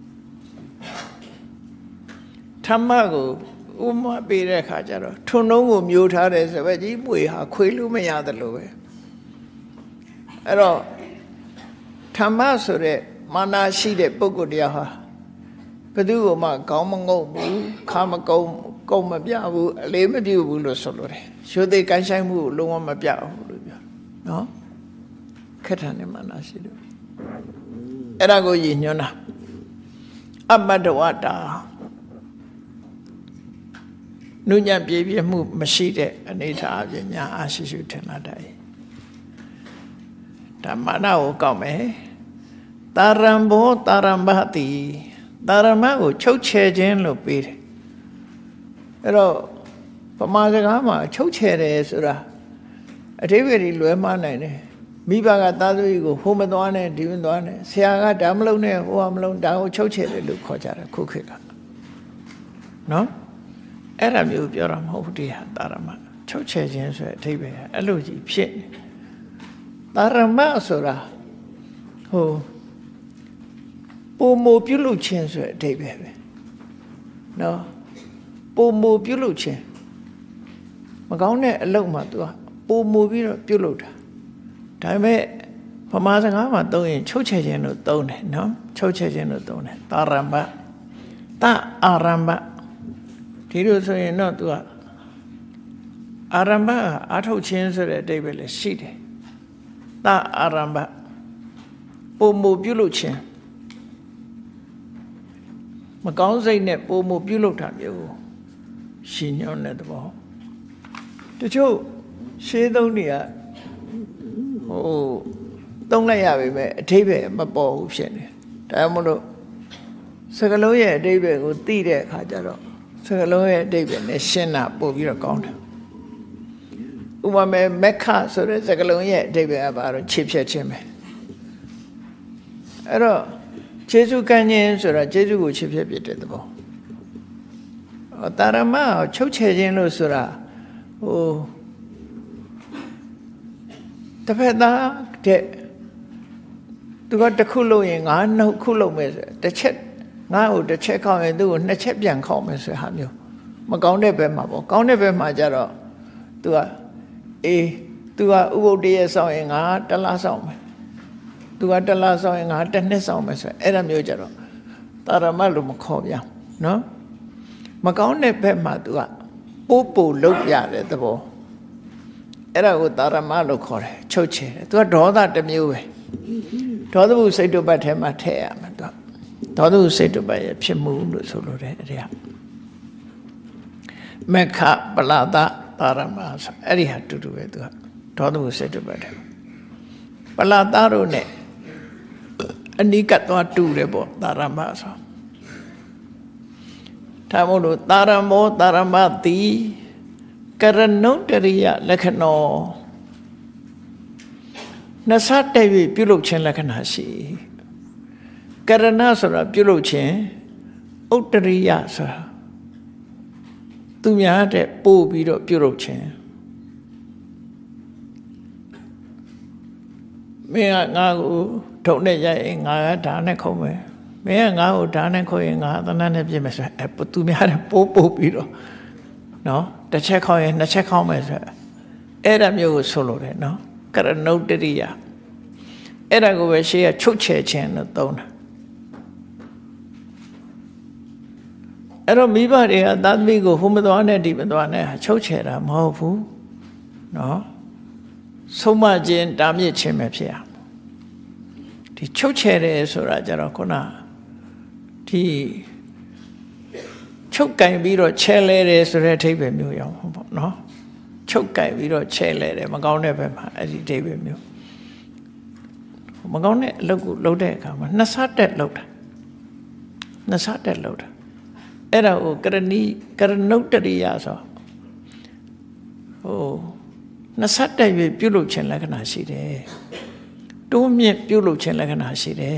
[SPEAKER 1] ဓမ္မကိုဥမပေးတဲ့အခါကျတော့ထုံနှုံးကိုမျိုးထားတဲ့စပက်ကြီးပွေဟာခွေးလို့မရတယ်လို့ပဲအဲ့တော့ဓမ္မဆိုတဲ့မာနရှိတဲ့ပုဂ္ဂိုလ်တရားဟာဘယ်သူ့မှခေါင်းမငုံဘူးခါမကုန်းကုန်းမပြဘူးအလေးမပြုဘူးလို့ဆိုလို့တယ်ရွှေသေးကိုင်းဆိုင်မှုကိုလုံးဝမပြဘူးလို့ပြောနော်ခက်ထန်တဲ့မာနရှိတယ်အဲ့ဒါကိုရည်ညွှန်းတာအမတ္တဝတ္တနုညံ့ပြေပြမှုမရှိတဲ့အနေအထားအပြင်ညာအာရှိရှုထင်လာတယ်ဓမ္မနာကိုကောက်မယ်တာရံဘောတာရံဘတိတာရမကိုချုပ်ချယ်ခြင်းလို့ပေးတယ်အဲ့တော့ပမာစကားမှာချုပ်ချယ်တယ်ဆိုတာအဓိပ္ပာယ်ကြီးလွဲမှားနိုင်တယ်မိဘကသားသမီးကိုဟိုမသွားနဲ့ဒီမသွားနဲ့ဆရာကဒါမလုပ်နဲ့ဟိုကမလုပ်ဒါကိုချုပ်ချယ်တယ်လို့ခေါ်ကြတယ်ခုခေတ်ကနော်အဲ့ဒါမျိုးပြောတာမဟုတ်ဘူးတရားတာရမချုပ်ချယ်ခြင်းဆိုတဲ့အဓိပ္ပာယ်အဲ့လိုကြီးဖြစ်နေတာရမဆိုတာဟိုပုံမပြုလုပ်ခြင်းဆိုတဲ့အဓိပ္ပာယ်ပဲနော်ပုံမပြုလုပ်ခြင်းမကောင်းတဲ့အလုပ်မှာ तू ပုံမပြီးတော့ပြုလုပ်တာဒါပေမဲ့ဗမာစကားမှာသုံးရင်ချုပ်ချယ်ခြင်းလို့သုံးတယ်နော်ချုပ်ချယ်ခြင်းလို့သုံးတယ်တာရမတအာရမဒီလိုဆိုရင်တော့ तू အာရမအာထုတ်ခြင်းဆိုတဲ့အဓိပ္ပာယ်လည်းရှိတယ်တအာရမပို့မှုပြုလုပ်ခြင်းမကောင်းစိတ်နဲ့ပို့မှုပြုလုပ်တာမျိုးရှင်ညွှန်းတဲ့သဘောတချို့ရှေးသုံးတွေကဟိုသုံးလိုက်ရပြီပဲအထိပ္ပယ်မပေါ်ဘူးဖြစ်နေဒါမှမဟုတ်စကလုံးရဲ့အထိပ္ပယ်ကိုသိတဲ့အခါကျတော့စကလုံးရဲ့အထိပ္ပယ်နဲ့ရှင်းတာပို့ပြီးတော့ကောင်းတယ်ဥပမာမက္ခဆိုတဲ့စကလုံးရဲ့အထိပ္ပယ်ကဘာလို့ခြေဖြတ်ခြင်းပဲအဲ့တော့ကျေစုကံခြင်းဆိုတာကျေစုကိုခြေဖြတ်ပြတဲ့သဘောတာရမချုပ်ချယ်ခြင်းလို့ဆိုတာဟိုတစ်ဖက်သားတဲ့သူကတစ်ခုလို့ရင်ငါနှစ်ခုလို့မယ်ဆိုတစ်ချက်ငါ့ကိုတစ်ချက်ခေါက်ရင်သူ့ကိုနှစ်ချက်ပြန်ခေါက်မယ်ဆိုဟာမျိုးမကောင်းတဲ့ဘက်မှာပေါ့ကောင်းတဲ့ဘက်မှာကျတော့သူကအေးသူကဥပုပ်တရဲ့ဆောင်ရင်ငါတစ်လဆောင်မယ်သူကတစ်လဆောင်ရင်ငါတစ်နှစ်ဆောင်မယ်ဆိုအဲ့ဒါမျိုးကျတော့တာရမလို့မခေါ်ပြန်နော်မကောင်းတဲ့ဘက်မှာသူကပိုးပို့လုပ်ပြတဲ့သဘောအဲ့ဒါကိုတာရမလို့ခေါ်တယ်ချုပ်ချယ်တယ်သူကဒေါသတစ်မျိုးပဲဒေါသမှုစိတ်တုပ္ပတ်ထဲမှာထည့်ရမှာသူဒေါသမှုစိတ်တုပ္ပတ်ရဲ့ဖြစ်မှုလို့ဆိုလိုတယ်အဲ့ဒီဟာမက္ခပလသတာရမဆိုအဲ့ဒီဟာတူတူပဲသူကဒေါသမှုစိတ်တုပ္ပတ်ထဲပလသတို့ ਨੇ အနိကသွားတူတယ်ပေါ့တာရမဆိုဒါမို့လို့တာရမောတာရမတိကရဏုတ္တရိယလက္ခဏောနှစတဲ့၍ပြုလုပ်ခြင်းလက္ခဏာရှိကရဏဆိုတာပြုလုပ်ခြင်းဥတ္တရိယဆိုတာသူများတဲ့ပို့ပြီးတော့ပြုလုပ်ခြင်းမင်းကငါ့ကိုထုံနဲ့ရိုက်ရင်ငါကဓာတ်နဲ့ခုံးမယ်မင်းကငါ့ကိုဓာတ်နဲ့ခုံးရင်ငါသနတ်နဲ့ပြစ်မယ်ဆိုအဲသူများတဲ့ပို့ပို့ပြီးတော့နော်တစ်ချက်ခေါက်ရင်နှစ်ချက်ခေါက်မယ်ဆိုအဲ့ဒါမျိုးကိုဆိုလိုတယ်နော်ကရဏုတ္တရိယအဲ့ဒါကိုပဲရှေ့ကချုပ်ချယ်ခြင်းလို့သုံးတာအဲ့တော့မိဘတွေကသာသမီကိုဟိုမသွားနဲ့ဒီမသွားနဲ့ချုပ်ချယ်တာမဟုတ်ဘူးနော်ဆုံးမခြင်းတားမြစ်ခြင်းပဲဖြစ်ရဒီချုပ်ချယ်တယ်ဆိုတာကြတော့ခုနဒီချုပ်ကင်ပြီးတော့ချဲလဲတယ်ဆိုတဲ့အဓိပ္ပာယ်မျိုးရောပေါ့နော်ချုပ်ကင်ပြီးတော့ချဲလဲတယ်မကောင်းတဲ့ဘက်မှာအဲ့ဒီအဓိပ္ပာယ်မျိုးမကောင်းတဲ့အလုပ်ကိုလုပ်တဲ့အခါမှာနှစ်ဆတက်လုပ်တာနှစ်ဆတက်လုပ်တာအဲ့ဒါကိုကရဏီကရဏုတ္တရိယဆိုဟိုနှစ်ဆတက်၍ပြုလုပ်ခြင်းလက္ခဏာရှိတယ်တိုးမြင့်ပြုလုပ်ခြင်းလက္ခဏာရှိတယ်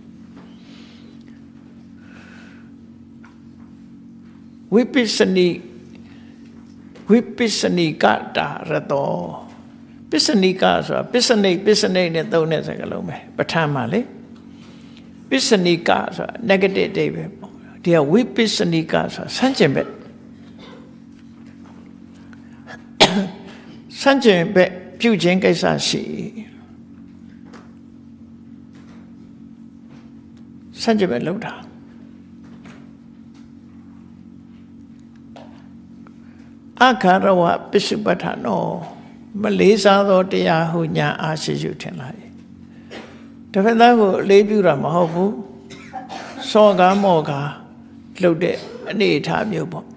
[SPEAKER 1] ဝိပိစနိဝိပိစနိကတာရတောပစ္စနိကဆိုတာပစ္စနိပစ္စနိနဲ့သုံးတဲ့စကားလုံးပဲပဋ္ဌာန်းမှာလေပစ္စနိကဆိုတာ negative တွေပဲပေါ့ဒီကဝိပိစနိကဆိုတာဆန့်ကျင်ဘက်ဆန့်ကျင်ဘက်ပြုခြင်းကိစ္စရှိဆန့်ကျင်ဘက်လောက်တာအခါရဝပစ္စုပ္ပထာနောမလေးစားသောတရားဟုညာအားရှိယူထင်လာ၏တစ်ဖက်သားကိုအလေးပြုတာမဟုတ်ဘူးစောကားမောကားလှုပ်တဲ့အနေအထားမျိုးပေါ့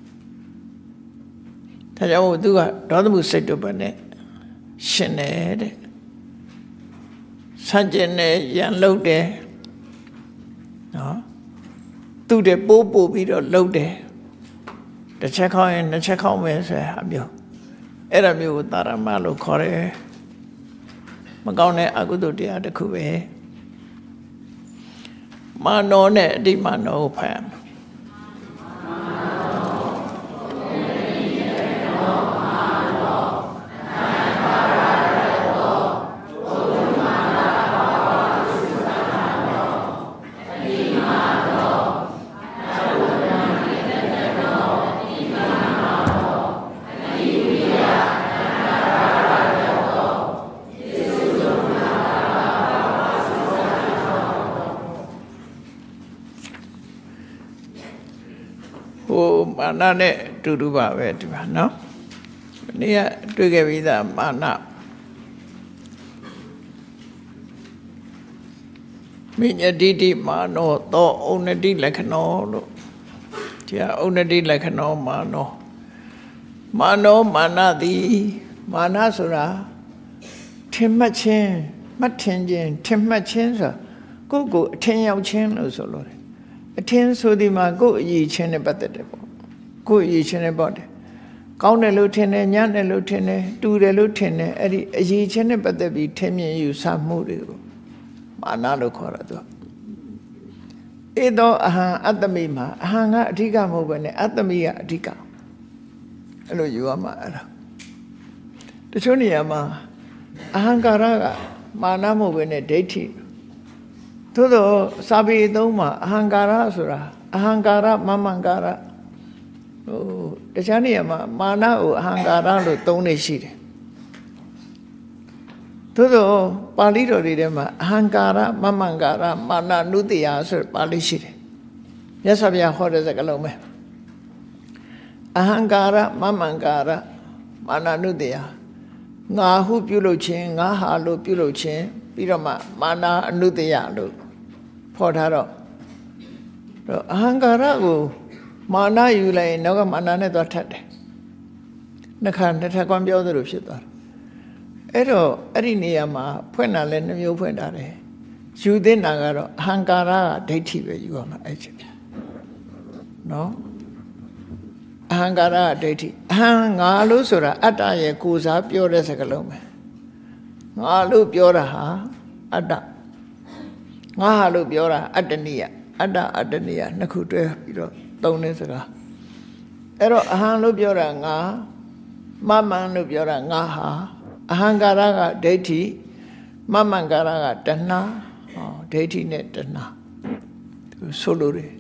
[SPEAKER 1] ဒါကြောင့်သူကဒေါသမှုစိတ်တုပ္ပတ်နဲ့ရှင်တယ်တဲ့ဆန့်ကျင်တယ်ရန်လှုပ်တယ်နော်သူ့တဲ့ပိုးပို့ပြီးတော့လှုပ်တယ်တစ်ချက်ခေါက်ရင်နှစ်ချက်ခေါက်မယ်ဆိုတဲ့အမျိုးအဲ့ဒါမျိုးကိုတာရမလို့ခေါ်တယ်မကောင်းတဲ့အကုသိုလ်တရားတစ်ခုပဲမာနောနဲ့အတိမာနောကိုဖတ်မာနနဲ့တူတူပါပဲဒီမှာနော်ဒီကတွေ့ခဲ့ပြီးသားမာနမိညတိတိမာနောသောဩနတိလက္ခဏောလို့ဒီဟာဩနတိလက္ခဏောမာနောမာနောမာနတိမာနဆိုတာထင်မှတ်ခြင်းမှတ်ထင်ခြင်းထင်မှတ်ခြင်းဆိုတာကိုယ့်ကိုအထင်ရောက်ခြင်းလို့ဆိုလို့တယ်အထင်ဆိုဒီမှာကိုယ့်အရေးချင်းနဲ့ပတ်သက်တယ်ပေါ့ကိုယ့်အရေးချင်းနဲ့ပေါ့တယ်ကောင်းတယ်လို့ထင်တယ်ညံ့တယ်လို့ထင်တယ်တူတယ်လို့ထင်တယ်အဲ့ဒီအရေးချင်းနဲ့ပတ်သက်ပြီးထင်မြင်ယူဆမှုတွေကိုမာနလို့ခေါ်တာသူဧသောအဟံအတ္တမိမှာအဟံကအဓိကမဟုတ်ဘဲနဲ့အတ္တမိကအဓိကအဲ့လိုယူရမှာအဲ့ဒါတချို့နေရာမှာအဟံကာရကမာနမဟုတ်ဘဲနဲ့ဒိဋ္ဌိသို့တော့စာပေသုံးမှာအဟံကာရဆိုတာအဟံကာရမမံကာရဟိုတခြားနေရာမှာမာနကိုအဟံကာရလို့သုံးနေရှိတယ်သို့တော့ပါဠိတော်တွေထဲမှာအဟံကာရမမံကာရမာနနုတ္တယဆိုပါဠိရှိတယ်မြတ်စွာဘုရားဟောတဲ့စကားလုံးပဲအဟံကာရမမံကာရမာနနုတ္တယငါဟုပြုလုပ်ခြင်းငါဟာလို့ပြုလုပ်ခြင်းပြီးတော့မှမာနအနုတ္တယလို့ဖော်ထားတော့အဟံကာရကိုမာနယူလိုက်ရင်နောက်ကမာနနဲ့သွားထပ်တယ်နှခါနှစ်ထပ်ကွမ်းပြောသလိုဖြစ်သွားတယ်အဲ့တော့အဲ့ဒီနေရာမှာဖွင့်တာလဲနှမျိုးဖွင့်တာတယ်ယူသင့်တာကတော့အဟံကာရကဒိဋ္ဌိပဲယူရမှာအဲ့ချက်နော်အဟံကာရကဒိဋ္ဌိအဟံငါလို့ဆိုတာအတ္တရဲ့ကိုယ်စားပြောတဲ့စကားလုံးပဲငါလို့ပြောတာဟာအတ္တငါဟာလို့ပြောတာအတ္တနိယအတ္တအတ္တနိယနှစ်ခုတွဲပြီးတော့သုံးတဲ့စကားအဲ့တော့အဟံလို့ပြောတာငါမမံလို့ပြောတာငါဟာအဟံကာရကဒိဋ္ဌိမမံကာရကတဏှာဟောဒိဋ္ဌိနဲ့တဏှာသူဆိုလိုတယ်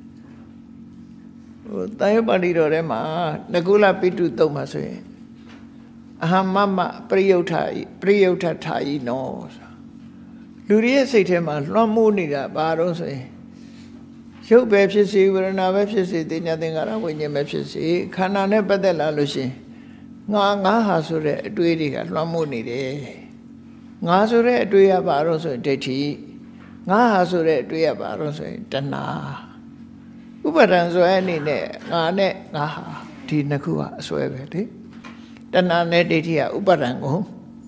[SPEAKER 1] ဟိုတာယပါဠိတော်ထဲမှာနကုလပိတုသုံးမှာဆိုရင်အဟံမမပရိယုဋ္ဌပရိယုဋ္ဌထာယိနောလူတွေရဲ့စိတ်ထဲမှာလွှမ်းမိုးနေတာဘာလို့ဆိုရင်ရုပ်ပဲဖြစ်စေဝေဒနာပဲဖြစ်စေသိညာသင်္ခါရဝိညာဉ်ပဲဖြစ်စေခန္ဓာနဲ့ပတ်သက်လာလို့ရှိရင်ငါငါဟာဆိုတဲ့အတွေးတွေကလွှမ်းမိုးနေတယ်ငါဆိုတဲ့အတွေးရပါတော့ဆိုရင်ဒိဋ္ဌိငါဟာဆိုတဲ့အတွေးရပါတော့ဆိုရင်တဏှာဥပါဒံဆိုတဲ့အနေနဲ့ငါနဲ့ငါဟာဒီနှစ်ခုကအစွဲပဲလေတဏှာနဲ့ဒိဋ္ဌိကဥပါဒံကို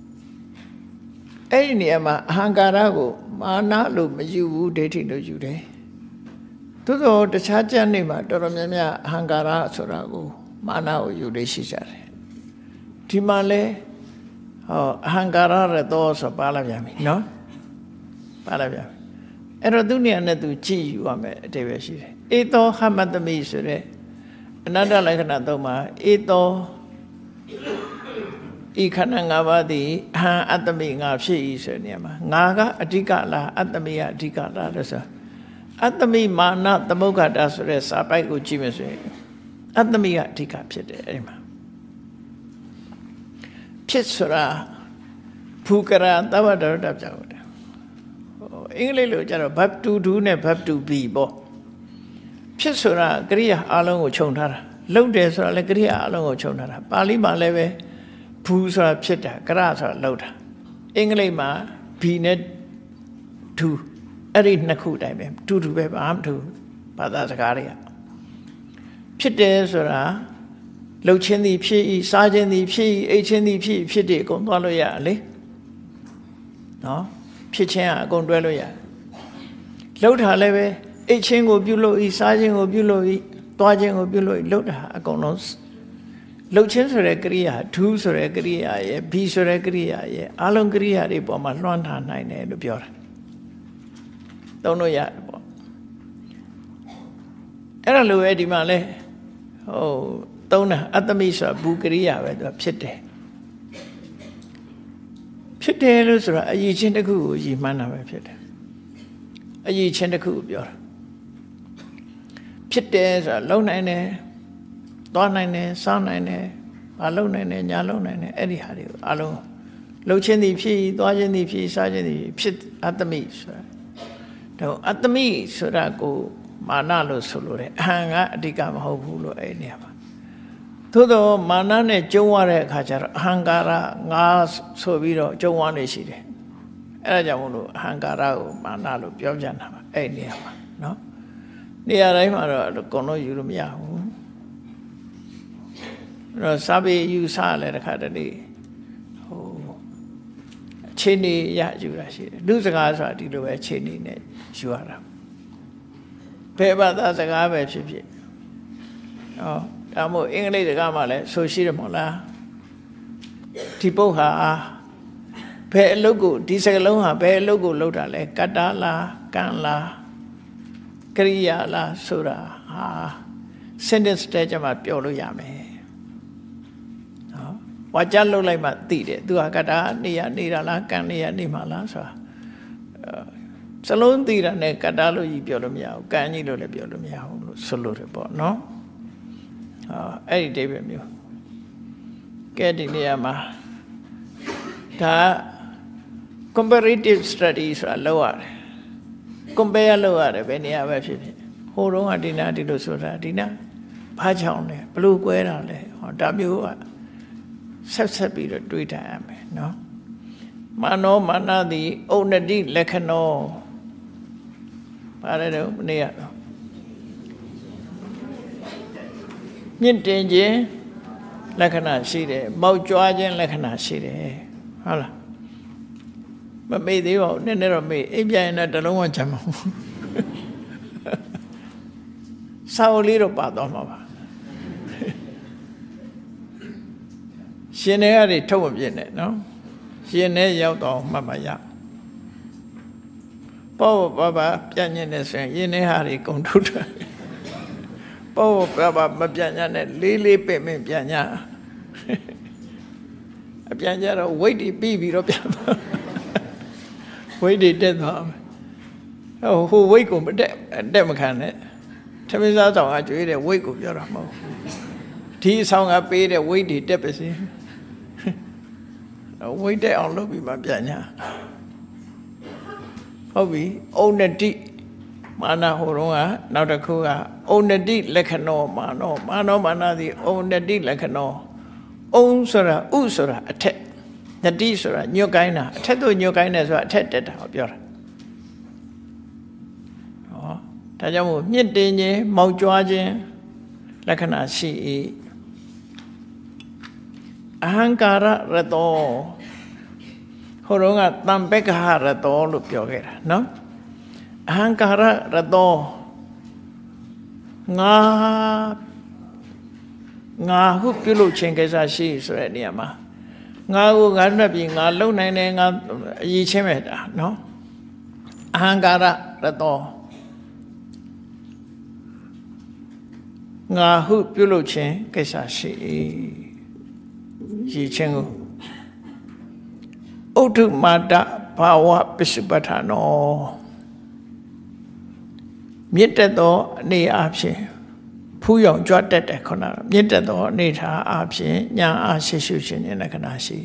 [SPEAKER 1] အဲ့ဒီနေရာမှာအဟံကာရကိုမာနလို့မယူဘူးဒိဋ္ဌိလို့ယူတယ်သို့သောတခြားကျမ်းတွေမှာတော်တော်များများအဟံကာရဆိုတာကိုမာနကိုယူလို့ရှိကြတယ်ဒီမှာလဲဟောအဟံကာရရတော့ဆိုပါလာပြန်ပြီနော်ပါလာပြန်အဲ့တော့သူနေရာနဲ့သူကြည့်ယူရမယ်အတိပဲရှိတယ်ဧသောဟမတမိဆိုတဲ့အနတ္တလက္ခဏာသုံးပါဧသောဤခန္ဓာ၅ပါးသည်အဟံအတ္တမိငါဖြစ်၏ဆိုတဲ့နေရာမှာငါကအဓိကလားအတ္တမိကအဓိကလားလို့ဆိုအတ္တမိမာနသမုဋ္ဌတာဆိုတဲ့စာပိုက်ကိုကြည့်မယ်ဆိုရင်အတ္တမိကအဓိကဖြစ်တယ်အဲ့ဒီမှာဖြစ်ဆိုတာဖူကရာသဗ္ဗတရတပြောက်တယ်ဟိုအင်္ဂလိပ်လိုကျတော့ verb to do နဲ့ verb to be ပေါ့ဖြစ်ဆိုတာကရိယာအလုံးကိုခြုံထားတာလုပ်တယ်ဆိုတာလည်းကရိယာအလုံးကိုခြုံထားတာပါဠိမှာလည်းပဲဖူဆိုတာဖြစ်တာကရဆိုတာလုပ်တာအင်္ဂလိပ်မှာ be နဲ့ to အဲ့ဒီနှစ်ခုတိုင်းပဲတူတူပဲဘာမှမတူဘာသာစကားတွေကဖြစ်တယ်ဆိုတာလှုပ်ခြင်းသည်ဖြစ်၏စားခြင်းသည်ဖြစ်၏အိတ်ခြင်းသည်ဖြစ်ဖြစ်တယ်အကုန်သွားလို့ရလေနော်ဖြစ်ခြင်းကအကုန်တွဲလို့ရလှုပ်တာလည်းပဲအိတ်ခြင်းကိုပြုလို့၏စားခြင်းကိုပြုလို့၏သွားခြင်းကိုပြုလို့၏လှုပ်တာအကုန်လုံးလှုပ်ခြင်းဆိုတဲ့ကရိယာဒုဆိုတဲ့ကရိယာရဲ့ဘီဆိုတဲ့ကရိယာရဲ့အလုံးကရိယာတွေပေါ်မှာလွှမ်းထားနိုင်တယ်လို့ပြောတာသုံးလို့ရတယ်ပေါ့အဲ့ဒါလိုပဲဒီမှာလဲဟိုသုံးတာအတ္တမိဆိုတာဘူကရိယာပဲသူဖြစ်တယ်ဖြစ်တယ်လို့ဆိုတာအရေးချင်းတစ်ခုကိုရည်မှန်းတာပဲဖြစ်တယ်အရေးချင်းတစ်ခုကိုပြောတာဖြစ်တယ်ဆိုတာလုံနိုင်တယ်သွားနိုင်တယ်စားနိုင်တယ်မလုံနိုင်တယ်ညာလုံနိုင်တယ်အဲ့ဒီဟာတွေကိုအလုံးလှုပ်ခြင်းသည်ဖြစ်သွားခြင်းသည်ဖြစ်စားခြင်းသည်ဖြစ်အတ္တမိဆိုတာတော့အတ္တမိဆိုတာကိုမာနလို့ဆိုလို့တယ်အဟံကအဓိကမဟုတ်ဘူးလို့အဲ့နေရာမှာသို့တော့မာနနဲ့ကျုံရတဲ့အခါကျတော့အဟံကာရငါဆိုပြီးတော့ကျုံရနေရှိတယ်အဲ့ဒါကြောင့်မလို့အဟံကာရကိုမာနလို့ပြောကြတာပါအဲ့နေရာမှာနော်နေရာတိုင်းမှာတော့အကုန်လုံးယူလို့မရဘူးအဲ့တော့စာပေယူဆလဲတခါတလေဟိုအခြေအနေရယူတာရှိတယ်လူစကားဆိုတာဒီလိုပဲအခြေအနေနဲ့ယူရတာဘယ်ဘာသာစကားပဲဖြစ်ဖြစ်ဟောဒါမို့အင်္ဂလိပ်စကားမှလည်းဆိုရှိတယ်မဟုတ်လားဒီပုတ်ဟာဘယ်အလုပ်ကိုဒီစကားလုံးဟာဘယ်အလုပ်ကိုလုပ်တာလဲကတ္တလားကံလားကရိယာလားဆိုတာဟာ sentence တဲကြမှာပြောလို့ရမယ်နော်ဝါကြလုပ်လိုက်မှသိတယ်သူဟာကတ္တနေရနေတာလားကံနေရနေမှာလားဆိုတာစလုံးသိတာနဲ့ကတ္တလို့ကြီးပြောလို့မရဘူးကံကြီးလို့လည်းပြောလို့မရဘူးလို့ဆိုလို့တယ်ပေါ့နော်ဟောအဲ့ဒီအိဗယ်မျိုးကဲဒီနေရာမှာဒါ comparative study ဆိုတာလောက်ရတယ် compare လောက်ရတယ်ဘယ်နေရာပဲဖြစ်ဖြစ်ဟိုတုန်းကဒီနာဒီလိုဆိုတာဒီနာဘာကြောင့်လဲဘလို့ကွဲတာလဲဟောဒါမျိုးကဆက်ဆက်ပြီးတော့တွေးထားရမယ်နော်မာနောမာနတိဩနတိလက္ခဏောပါတယ်တော့မနေ့ကတော့မြင့်တင်ခြင်းလက္ခဏာရှိတယ်မောက်ကြွားခြင်းလက္ခဏာရှိတယ်ဟုတ်လားမမေ့သေးပါဘူးနည်းနည်းတော့မေ့အိပ်ပြန်ရင်တော့တလုံးဝချမ်းမဟုတ်စာအုပ်လေးတော့ပါတော့မှာပါရှင်တွေကနေထုတ်မပြည့်နဲ့နော်ရှင်တွေရောက်တော့မှတ်မှရပေါ့ဘာဘာပြန်ညင်းနေဆိုရင်ရင်ထဲဟာတွေကုန်ထုတ်တယ်ပေါ့ဘာဘာမပြန်ညနဲ့လေးလေးပင်ပင်ပြန်ညအပြန်ကြတော့ weight တွေပြီးပြီးတော့ပြန်သွား weight တွေတက်သွားမယ်ဟို weight ကိုမတက်တက်မခံနဲ့သမင်းစားဆောင်ကကျွေးတဲ့ weight ကိုပြောတာမဟုတ်ဒီဆောင်ကပေးတဲ့ weight တွေတက်ပါစေweight တက်အောင်လုပ်ပြီးမှပြန်ညဟုတ်ပြီဩနတိမာနဟိုတုန်းကနောက်တစ်ခုကဩနတိလက္ခဏောမာနောမာနောမာနသည်ဩနတိလက္ခဏောဩဆိုတာဥဆိုတာအထက်နတိဆိုတာညွတ်ကိုင်းတာအထက်သို့ညွတ်ကိုင်းတယ်ဆိုတာအထက်တက်တာကိုပြောတာဟောဒါကြောင့်မို့မြင့်တင်ခြင်းမောက်ကြွားခြင်းလက္ခဏာရှိ၏အဟံကာရရတောဟိုတုန်းကတံပက္ခရတောလို့ပြောခဲ့တာနော်အဟံကာရရတောငါငါဟုပြုလုပ်ခြင်းကိစ္စရှိဆိုတဲ့နေရာမှာငါကိုငါနှက်ပြီးငါလုံနိုင်တယ်ငါအရေးချင်းမဲ့တာနော်အဟံကာရရတောငါဟုပြုလုပ်ခြင်းကိစ္စရှိရည်ချင်းကိုဥဒ္ဓမာတဘာဝပစ္စုပ္ပထာနောမြင့်တက်သောအနေအချင်းဖူးရောင်ကြွတက်တဲ့ခဏမြင့်တက်သောအနေထားအချင်းညာအားရှိရှုခြင်းနဲ့လက္ခဏာရှိ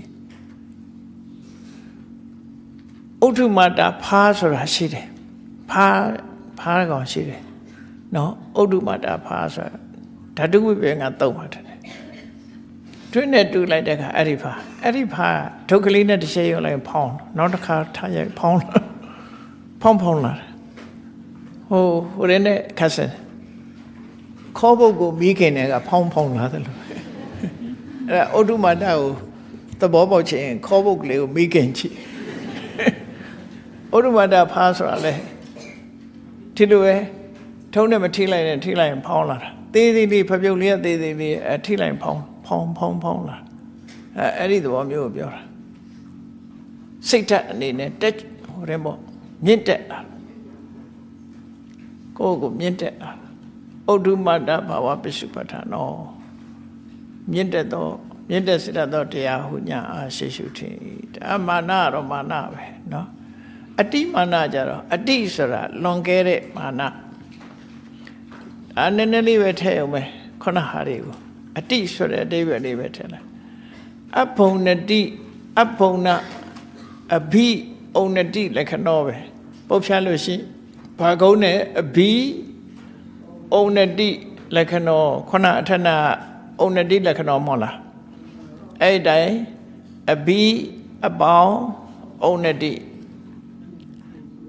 [SPEAKER 1] ဥဒ္ဓမာတဖားဆိုတာရှိတယ်ဖားဖားကောင်ရှိတယ်နော်ဥဒ္ဓမာတဖားဆိုတာဓာတုဝိပယကသုံးပါတယ်တွင်းနဲ့တူလိုက်တဲ့အခါအဲ့ဒီဖာအဲ့ဒီဖာဒုက္ခလေးနဲ့တစ်ချက်ရုံလိုက်ဖောင်းနောက်တစ်ခါထားရိုက်ဖောင်းဖောင်းဖောင်းလာဟိုဟိုရင်းနဲ့ခက်စင်ခေါ်ပုတ်ကိုမိခင်တွေကဖောင်းဖောင်းလာတယ်လို့အဲ့ဒါဩဒုမာတကိုသဘောပေါက်ခြင်းခေါ်ပုတ်ကလေးကိုမိခင်ချီဩဒုမာတဖာဆိုတာလေဒီလိုပဲထုံးနဲ့မထိလိုက်နဲ့ထိလိုက်ရင်ဖောင်းလာတာသေးသေးလေးဖပြုတ်လေးကသေးသေးလေးအထိလိုက်ဖောင်းဖောင်းဖောင်းဖောင်းလာအဲအဲ့ဒီသဘောမျိုးကိုပြောတာစိတ်ဓာတ်အနေနဲ့တက်ဟိုတဲ့ပေါ့မြင့်တက်လာကိုယ့်ကိုမြင့်တက်လာဩဒုမာတဘာဝပစ္စုပ္ပထာနောမြင့်တက်သောမြင့်တက်စေတတ်သောတရားဟုညာအားရှိရှုခြင်းဒါမာနတော့မာနပဲเนาะအတိမာနကြတော့အတိဆိုတာလွန်ကဲတဲ့မာနအဲ့နည်းနည်းလေးပဲထည့်အောင်ပဲခုနဟာတွေကိုအတိဆိုတဲ့အတိပ္ပယ်လေးပဲထည့်လိုက်အဘုံနတိအဘုံနာအဘိဩနတိလက္ခဏောပဲပုတ်ဖြတ်လို့ရှိဘာကုန်းနဲ့အဘိဩနတိလက္ခဏောခုနအထနာဩနတိလက္ခဏောမဟုတ်လားအဲ့တိုင်းအဘိအပေါင်းဩနတိ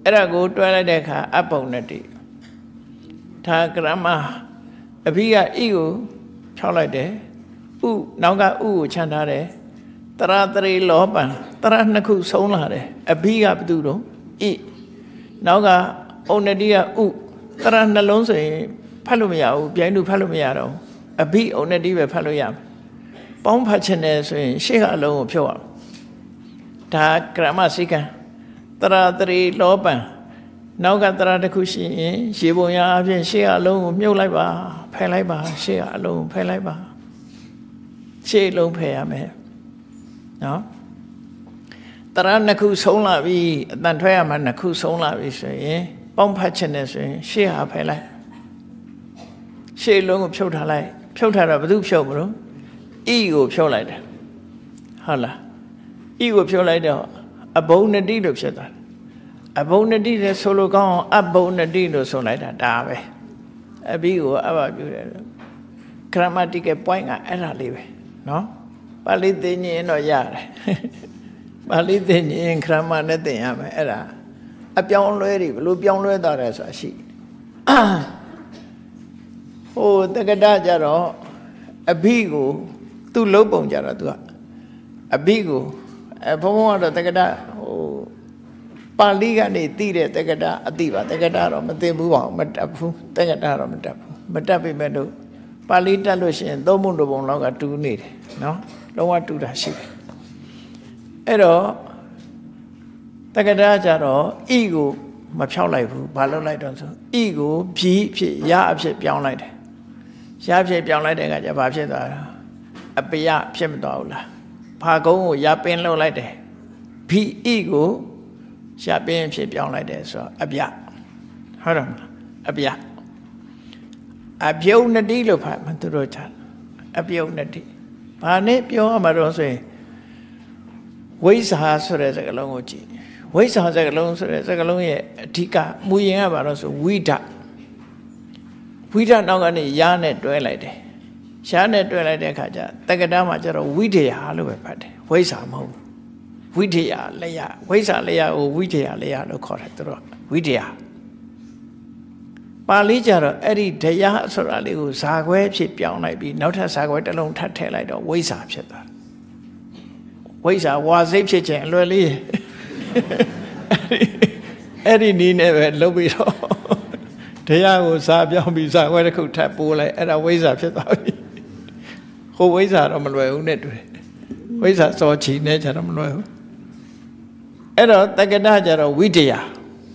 [SPEAKER 1] အဲ့ဒါကိုတွဲလိုက်တဲ့အခါအဘုံနတိဒါကရမအဘိကဣကိုဖြောက်လိုက်တယ်ဥနောက်ကဥကိုခြံထားတယ်တရတရေလောပံတရနှစ်ခုဆုံးလာတယ်အဘိကဘသူတော့ဣနောက်ကဩနတိကဥတရနှလုံးဆိုရင်ဖတ်လို့မရဘူးပြိုင်လို့ဖတ်လို့မရတော့အဘိဩနတိပဲဖတ်လို့ရမယ်ပေါင်းဖတ်ခြင်းနဲ့ဆိုရင်ရှေ့ကအလုံးကိုဖြုတ်ရအောင်ဒါကရမစိကံတရတရေလောပံနောက်ကတရတစ်ခုရှိရင်ရေပုံရအပြင်ရှေ့ကအလုံးကိုမြုပ်လိုက်ပါဖယ်လိုက်ပါရှေ့ကအလုံးကိုဖယ်လိုက်ပါရှေ့လုံးဖယ်ရမယ်နော်တရနှစ်ခုဆုံးလာပြီအတန်ထွက်ရမှာနှစ်ခုဆုံးလာပြီဆိုရင်ပေါင်းဖတ်ခြင်းနဲ့ဆိုရင်ရှေ့ဟာဖယ်လိုက်ရှေ့လုံးကိုဖြုတ်ထားလိုက်ဖြုတ်ထားတော့ဘယ်သူဖြုတ်မလို့ဤကိုဖြုတ်လိုက်တယ်ဟုတ်လားဤကိုဖြုတ်လိုက်တော့အဘုံနတိလို့ဖြစ်သွားတယ်အဘုံနတိလည်းဆိုလိုကောင်းအဘုံနတိလို့ဆိုလိုက်တာဒါပဲအဘိကိုအဘပြုတယ် grammatical point ကအဲ့ဒါလေးပဲနော်ပါဠိသင်ရင်တော့ရတယ်ပါဠိသင်ရင် grammar နဲ့သင်ရမယ်အဲ့ဒါအပြောင်းလဲတွေဘလို့ပြောင်းလဲသွားတယ်ဆိုတာရှိဟိုတက္ကဋကြတော့အဘိကိုသူ့လုံးပုံကြတော့သူကအဘိကိုအဘုံဘုံကတော့တက္ကဋဟိုပါဠိကနေသိတဲ့တက္ကဋအသိပါတက္ကဋတော့မသိဘူးပါမတတ်ဘူးတက္ကဋတော့မတတ်ဘူးမတတ်ပေမဲ့လို့ပါဠိတတ်လို့ရှိရင်သုံးပုံတစ်ပုံလောက်ကတူနေတယ်နော်လုံးဝတူတာရှိတယ်အဲ့တော့တက္ကဋကြတော့ဤကိုမဖြောက်လိုက်ဘူးဘာလုပ်လိုက်တော့ဆိုဤကိုဖြီးဖြစ်ရအဖြစ်ပြောင်းလိုက်တယ်ရအဖြစ်ပြောင်းလိုက်တဲ့အခါကျဘာဖြစ်သွားတာအပယဖြစ်မသွားဘူးလားဖာကုန်းကိုရပင်းလုပ်လိုက်တယ်ဘီဤကိုရပင်းဖြစ်ပြောင်းလိုက်တယ်ဆိုတော့အပြဟုတ်တယ်မလားအပြအပြုံနတိလို့ဖတ်မှသူတို့ချာအပြုံနတိဘာနဲ့ပြောရမှာတော့ဆိုရင်ဝိဇ္ဇာဆိုတဲ့စကားလုံးကိုကြည့်ဝိဇ္ဇာစကားလုံးဆိုတဲ့စကားလုံးရဲ့အဓိကမူရင်ကဘာလို့ဆိုဝိဒဝိဒနောက်ကနေရာနဲ့တွဲလိုက်တယ်ရာနဲ့တွဲလိုက်တဲ့အခါကျတက္ကဋမှာကျတော့ဝိဒေယလို့ပဲဖတ်တယ်ဝိဇ္ဇာမဟုတ်ဘူးဝိဒေယလျဝိဇ္ဇာလျကိုဝိဒေယလျလို့ခေါ်တယ်သူတို့ဝိဒေယပါဠိကျတော့အဲ့ဒီတရားဆိုတာလေးကိုဇာခွဲဖြစ်ပြောင်းလိုက်ပြီးနောက်ထပ်ဇာခွဲတစ်လုံးထပ်ထည့်လိုက်တော့ဝိဇ္ဇာဖြစ်သွားတယ်ဝိဇ္ဇာဝါစိတ်ဖြစ်ခြင်းအလွယ်လေးအဲ့ဒီနီးနဲ့ပဲလုပ်ပြီးတော့တရားကိုဇာပြောင်းပြီးဇာခွဲတစ်ခုထပ်ပိုးလိုက်အဲ့ဒါဝိဇ္ဇာဖြစ်သွားပြီဟိုဝိဇ္ဇာတော့မလွယ်ဘူးနဲ့တူတယ်ဝိဇ္ဇာစောချီနဲ့ကျတော့မလွယ်ဘူးအဲ့တော့တက္ကဋကျတော့ဝိတ္တယ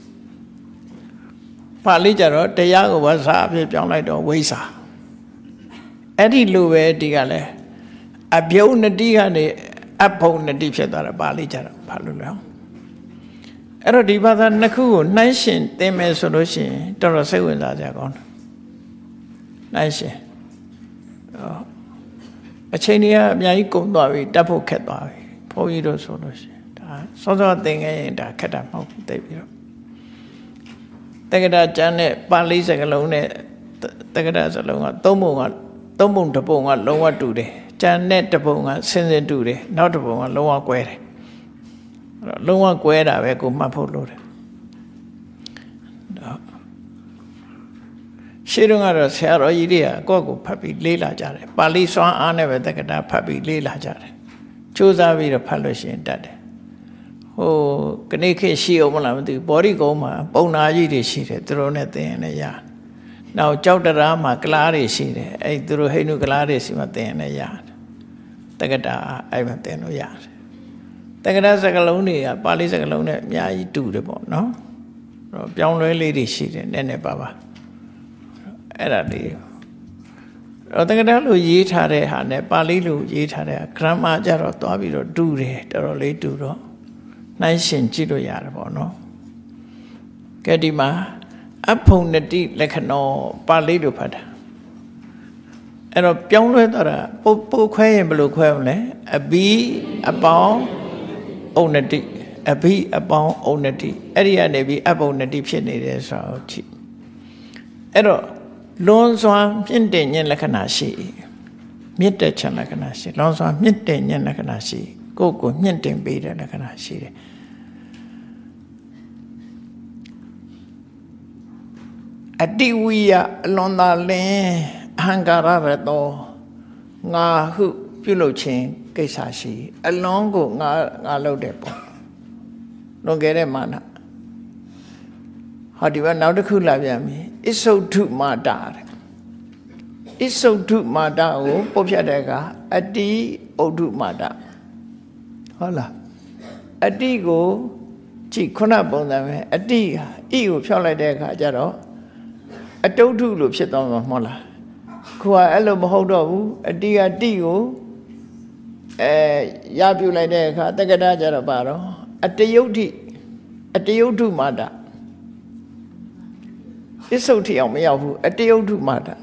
[SPEAKER 1] ပါဠိကျတော့တရားကိုဝါစာအဖြစ်ပြောင်းလိုက်တော့ဝိဇ္ဇာအဲ့ဒီလိုပဲဒီကလည်းအပြုံနတိကနေအဘုံနတိဖြစ်သွားတာပါဠိကျတော့ဘာလို့လဲအဲ့တော့ဒီဘာသာနှစ်ခုကိုနှိုင်းရှင်သင်မယ်ဆိုလို့ရှိရင်တော်တော်စိတ်ဝင်စားကြကောင်းတယ်နှိုင်းရှင်အချိန်ကြီးကအများကြီးကုန်သွားပြီတတ်ဖို့ခက်သွားပြီဘုန်းကြီးတို့ဆိုလို့ရှိရင်ဒါစောစောသင်ခဲ့ရင်ဒါခက်တာမဟုတ်ဘူးသိပြီတော့တက္ကဋကျမ်းနဲ့ပါဠိစကားလုံးနဲ့တက္ကဋစကားလုံးကသုံးပုံကသုံးပုံတစ်ပုံကလုံးဝတူတယ်ကျမ်းနဲ့တစ်ပုံကစင်စင်တူတယ်နောက်တစ်ပုံကလုံးဝကွဲတယ်အဲ့တော့လုံးဝကွဲတာပဲကိုမှတ်ဖို့လိုတယ်ရှေးတုန်းကတော့ဆရာတော်ကြီးတွေကကိုယ့်ကိုဖတ်ပြီးလေးလာကြတယ်ပါဠိစွမ်းအားနဲ့ပဲတက္ကဋဖတ်ပြီးလေးလာကြတယ်စူးစမ်းပြီးတော့ဖတ်လို့ရှိရင်တတ်တယ်ဟိုကနေ့ခေတ်ရှိအောင်မလားမသိဘူးဘော်ဒီကုန်းမှာပုံနာကြီးတွေရှိတယ်သူတို့နဲ့သင်ရင်လည်းရနောက်ကြောက်တရားမှာကလားတွေရှိတယ်အဲ့သူတို့ဟိန္ဒူကလားတွေစီမှာသင်ရင်လည်းရတယ်တက္ကဋအဲ့မှာသင်လို့ရတယ်တက္ကဋစကားလုံးတွေကပါဠိစကားလုံးနဲ့အများကြီးတူတယ်ပေါ့နော်အဲ့တော့ပြောင်းလဲလေးတွေရှိတယ်နည်းနည်းပါပါအဲ့ဒါလေးတော့တက္ကဋလို့ရေးထားတဲ့ဟာနဲ့ပါဠိလို့ရေးထားတဲ့ grammar ကြတော့သွားပြီးတော့တူတယ်တော်တော်လေးတူတော့နှိုင်းရှင်ကြည့်လို့ရတယ်ပေါ့နော်ကဲဒီမှာအဖုံနတိလက္ခဏောပါဠိလို့ဖတ်တာအဲ့တော့ပြောင်းလဲသွားတာပို့ပို့ခွဲရင်ဘယ်လိုခွဲမလဲအဘိအပေါင်းဩနတိအဘိအပေါင်းဩနတိအဲ့ဒီကနေပြီးအပုံနတိဖြစ်နေတယ်ဆိုတော့ကြည့်အဲ့တော့လွန်စွာမြင့်တဲ့ဉာဏ်လက္ခဏာရှိမြင့်တဲ့ဉာဏ်လက္ခဏာရှိလွန်စွာမြင့်တဲ့ဉာဏ်လက္ခဏာရှိကိုယ့်ကိုမြင့်တင်ပေးတဲ့လက္ခဏာရှိတယ်အတိဝိယအလွန်သာလင်းအဟံကာရရတောငါဟုပြုလုပ်ခြင်းကိစ္စရှိအလွန်ကိုငါငါလုပ်တယ်ပေါ့လွန်ခဲ့တဲ့မာနဟောဒီဘက်နောက်တစ်ခုလာပြန်ပြီအစ္ဆုဒ္ဓမာတတဲ့အစ္ဆုဒ္ဓမာတကိုပုတ်ဖြတ်တဲ့အခါအတိဩဒ္ဓမာတဟုတ်လားအတိကိုကြည့်ခုနပုံစံပဲအတိဣကိုဖြောက်လိုက်တဲ့အခါကျတော့အတုဒ္ဓလို့ဖြစ်သွားမှာမဟုတ်လားခုကအဲ့လိုမဟုတ်တော့ဘူးအတိကတိကိုအဲရပြုလိုက်တဲ့အခါတက္ကတာကျတော့ပါတော့အတယုတ်တိအတယုတ်ဓမာတအစ္ဆုတ်တိအောင်မရောက်ဘူးအတယုတ်ဓမာတ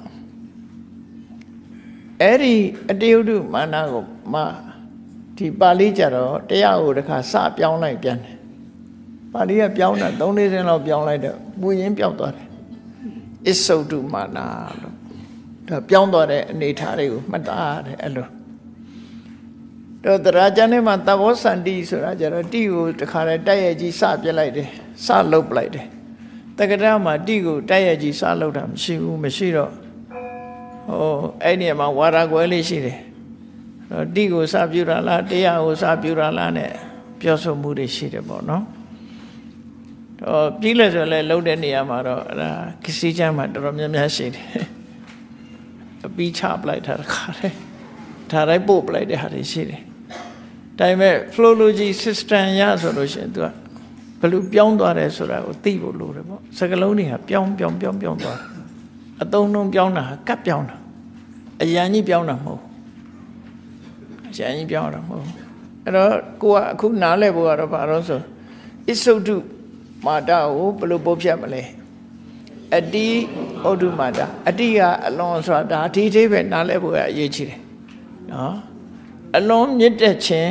[SPEAKER 1] အဲ့ဒီအတယုတ်ဓမာနကိုမှဒီပါဠိကျတော့တရားကိုတခါစပြောင်းလိုက်ပြန်တယ်ပါဠိကပြောင်းတာသုံးလေးစင်းလောက်ပြောင်းလိုက်တော့ပူရင်းပြောင်းသွားတယ်အစ္ဆုတ်ဓမာနလို့ဒါပြောင်းသွားတဲ့အနေထားတွေကိုမှတ်သားတယ်အဲ့လိုတော့တရားကျမ်းထဲမှာသဘောစန္တိဆိုတာကျတော့တိကိုတခါတည်းတိုက်ရိုက်ကြီးစပြလိုက်တယ်စလုတ်ပလိုက်တယ်တက္ကရာမှာတိကိုတိုက်ရိုက်ကြီးစလုတ်တာမရှိဘူးမရှိတော့ဟိုအဲ့ဒီမှာဝါရကွဲလေးရှိတယ်တော့တိကိုစပြူတာလားတရားကိုစပြူတာလားနဲ့ပြောဆိုမှုတွေရှိတယ်ပေါ့နော်တော့ပြီးလဲဆိုလဲလှုပ်တဲ့နေရာမှာတော့အဲ့ဒါခစီချမ်းမှာတော်တော်များများရှိတယ်အပီးချပလိုက်တာတခါတည်းဒါတိုင်းပို့ပလိုက်တဲ့ဟာတွေရှိတယ်ဒါပေမဲ့ philology system ရဆိုလို့ရှိရင်သူကဘယ်လိုပြောင်းသွားတယ်ဆိုတာကိုသိဖို့လိုတယ်ပေါ့စကားလုံးတွေကပြောင်းပြောင်းပြောင်းပြောင်းသွားတယ်အသုံးနှုန်းပြောင်းတာကပ်ပြောင်းတာအရန်ကြီးပြောင်းတာမဟုတ်အရန်ကြီးပြောင်းတာမဟုတ်အဲ့တော့ကိုကအခုနားလဲဖို့ကတော့ဘာလို့ဆိုအစ္ဆုဒ္ဓမာတကိုဘယ်လိုပုတ်ဖြတ်မလဲအတိဩဒ္ဓမာတအတိကအလွန်ဆိုတာဒါဒီသေးပဲနားလဲဖို့ကအရေးကြီးတယ်နော်အလွန်မြင့်တဲ့ခြင်း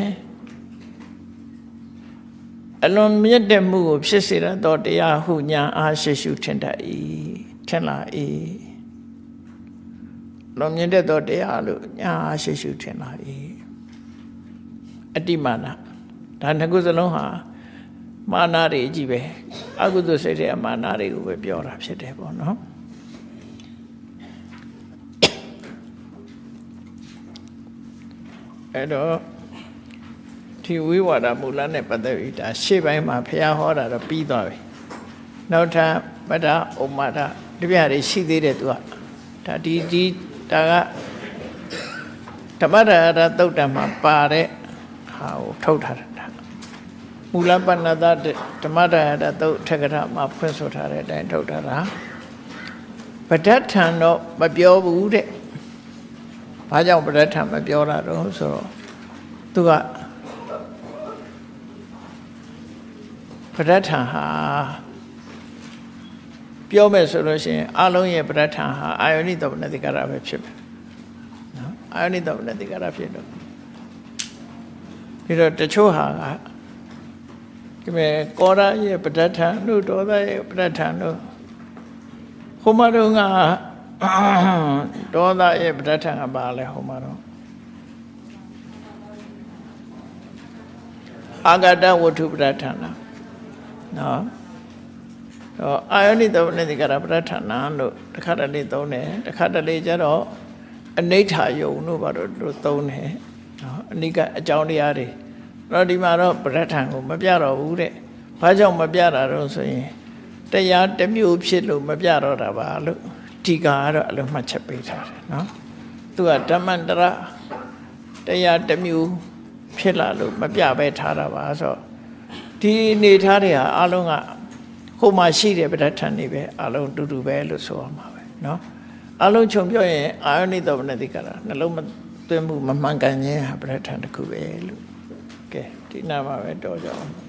[SPEAKER 1] အလွန်မြင့်တဲ့မှုကိုဖြစ်စေတဲ့တော့တရားဟုညာအားရှိရှုထင်တတ်၏ထင်လာ၏လွန်မြင့်တဲ့တော့တရားလို့ညာအားရှိရှုထင်လာ၏အတိမာနဒါနှစ်ခုစလုံးဟာမာနတွေကြီးပဲအကုသိုလ်စိတ်တဲ့အမာနတွေကိုပဲပြောတာဖြစ်တယ်ပေါ့နော်အဲ့တော့ဒီဝိဝါဒမူလနဲ့ပတ်သက်ပြီးဒါရှေ့ပိုင်းမှာဘုရားဟောတာတော့ပြီးသွားပြီနောက်ထပ်ပဒဩမဒတပြားတွေရှိသေးတယ်သူကဒါဒီဒီဒါကဓမ္မဒါရသုတ်တံမှာပါတဲ့ဟာကိုထုတ်ထားတာမူလပဏ္ဏတဓမ္မဒါရသုတ်ထက္ကထမှာဖွင့်ဆိုထားတဲ့အတိုင်းထုတ်ထားတာပဋ္ဌထံတော့မပြောဘူးတဲ့ဘာကြောင့်ပဋ္ဌထံမပြောတာတော့ဆိုတော့သူကပဋ္ဌထံဟာပြောမယ်ဆိုလို့ရှိရင်အလုံးရဲ့ပဋ္ဌထံဟာအာယောနိသောပနတိကရပဲဖြစ်တယ်နော်အာယောနိသောပနတိကရဖြစ်တော့ပြီးတော့တချို့ဟာကဒီမဲ့ကောရရဲ့ပဋ္ဌထံတို့ဒေါသရဲ့ပဋ္ဌထံတို့ဟိုမှာတော့ကဒေါသရဲ့ပဋ္ဌထံကပါလဲဟိုမှာတော့အာဂတဝတ္ထုပဋ္ဌထံလားနော်တော့အာယောနိသောပနတိကရပဋ္ဌထံလို့တစ်ခါတလေသုံးတယ်တစ်ခါတလေကျတော့အနိဋ္ဌာယုံတို့ဘာလို့သုံးတယ်နော်အနိကအကြောင်းတရားတွေတော့ဒီမှာတော့ပဋ္ဌထံကိုမပြတော့ဘူးတဲ့ဘာကြောင့်မပြတာတော့ဆိုရင်တရားတစ်မျိုးဖြစ်လို့မပြတော့တာပါလို့ဒီကကတော့အလုံးမှတ်ချက်ပေးထားတယ်နော်သူကဓမ္မန္တရတရားတစ်မျိုးဖြစ်လာလို့မပြပဲထားတာပါဆိုဒီနေထားတွေဟာအလုံးကဟိုမှာရှိတဲ့ပဋ္ဌထံတွေပဲအလုံးတူတူပဲလို့ဆိုရမှာပဲနော်အလုံးခြုံပြောရင်အာယောနိသောပနတိကရနှလုံးမသွင်းမှုမမှန်ကန်ခြင်းဟာပဋ္ဌထံတစ်ခုပဲလို့ကဲဒီနာမှာပဲတော်ကြအောင်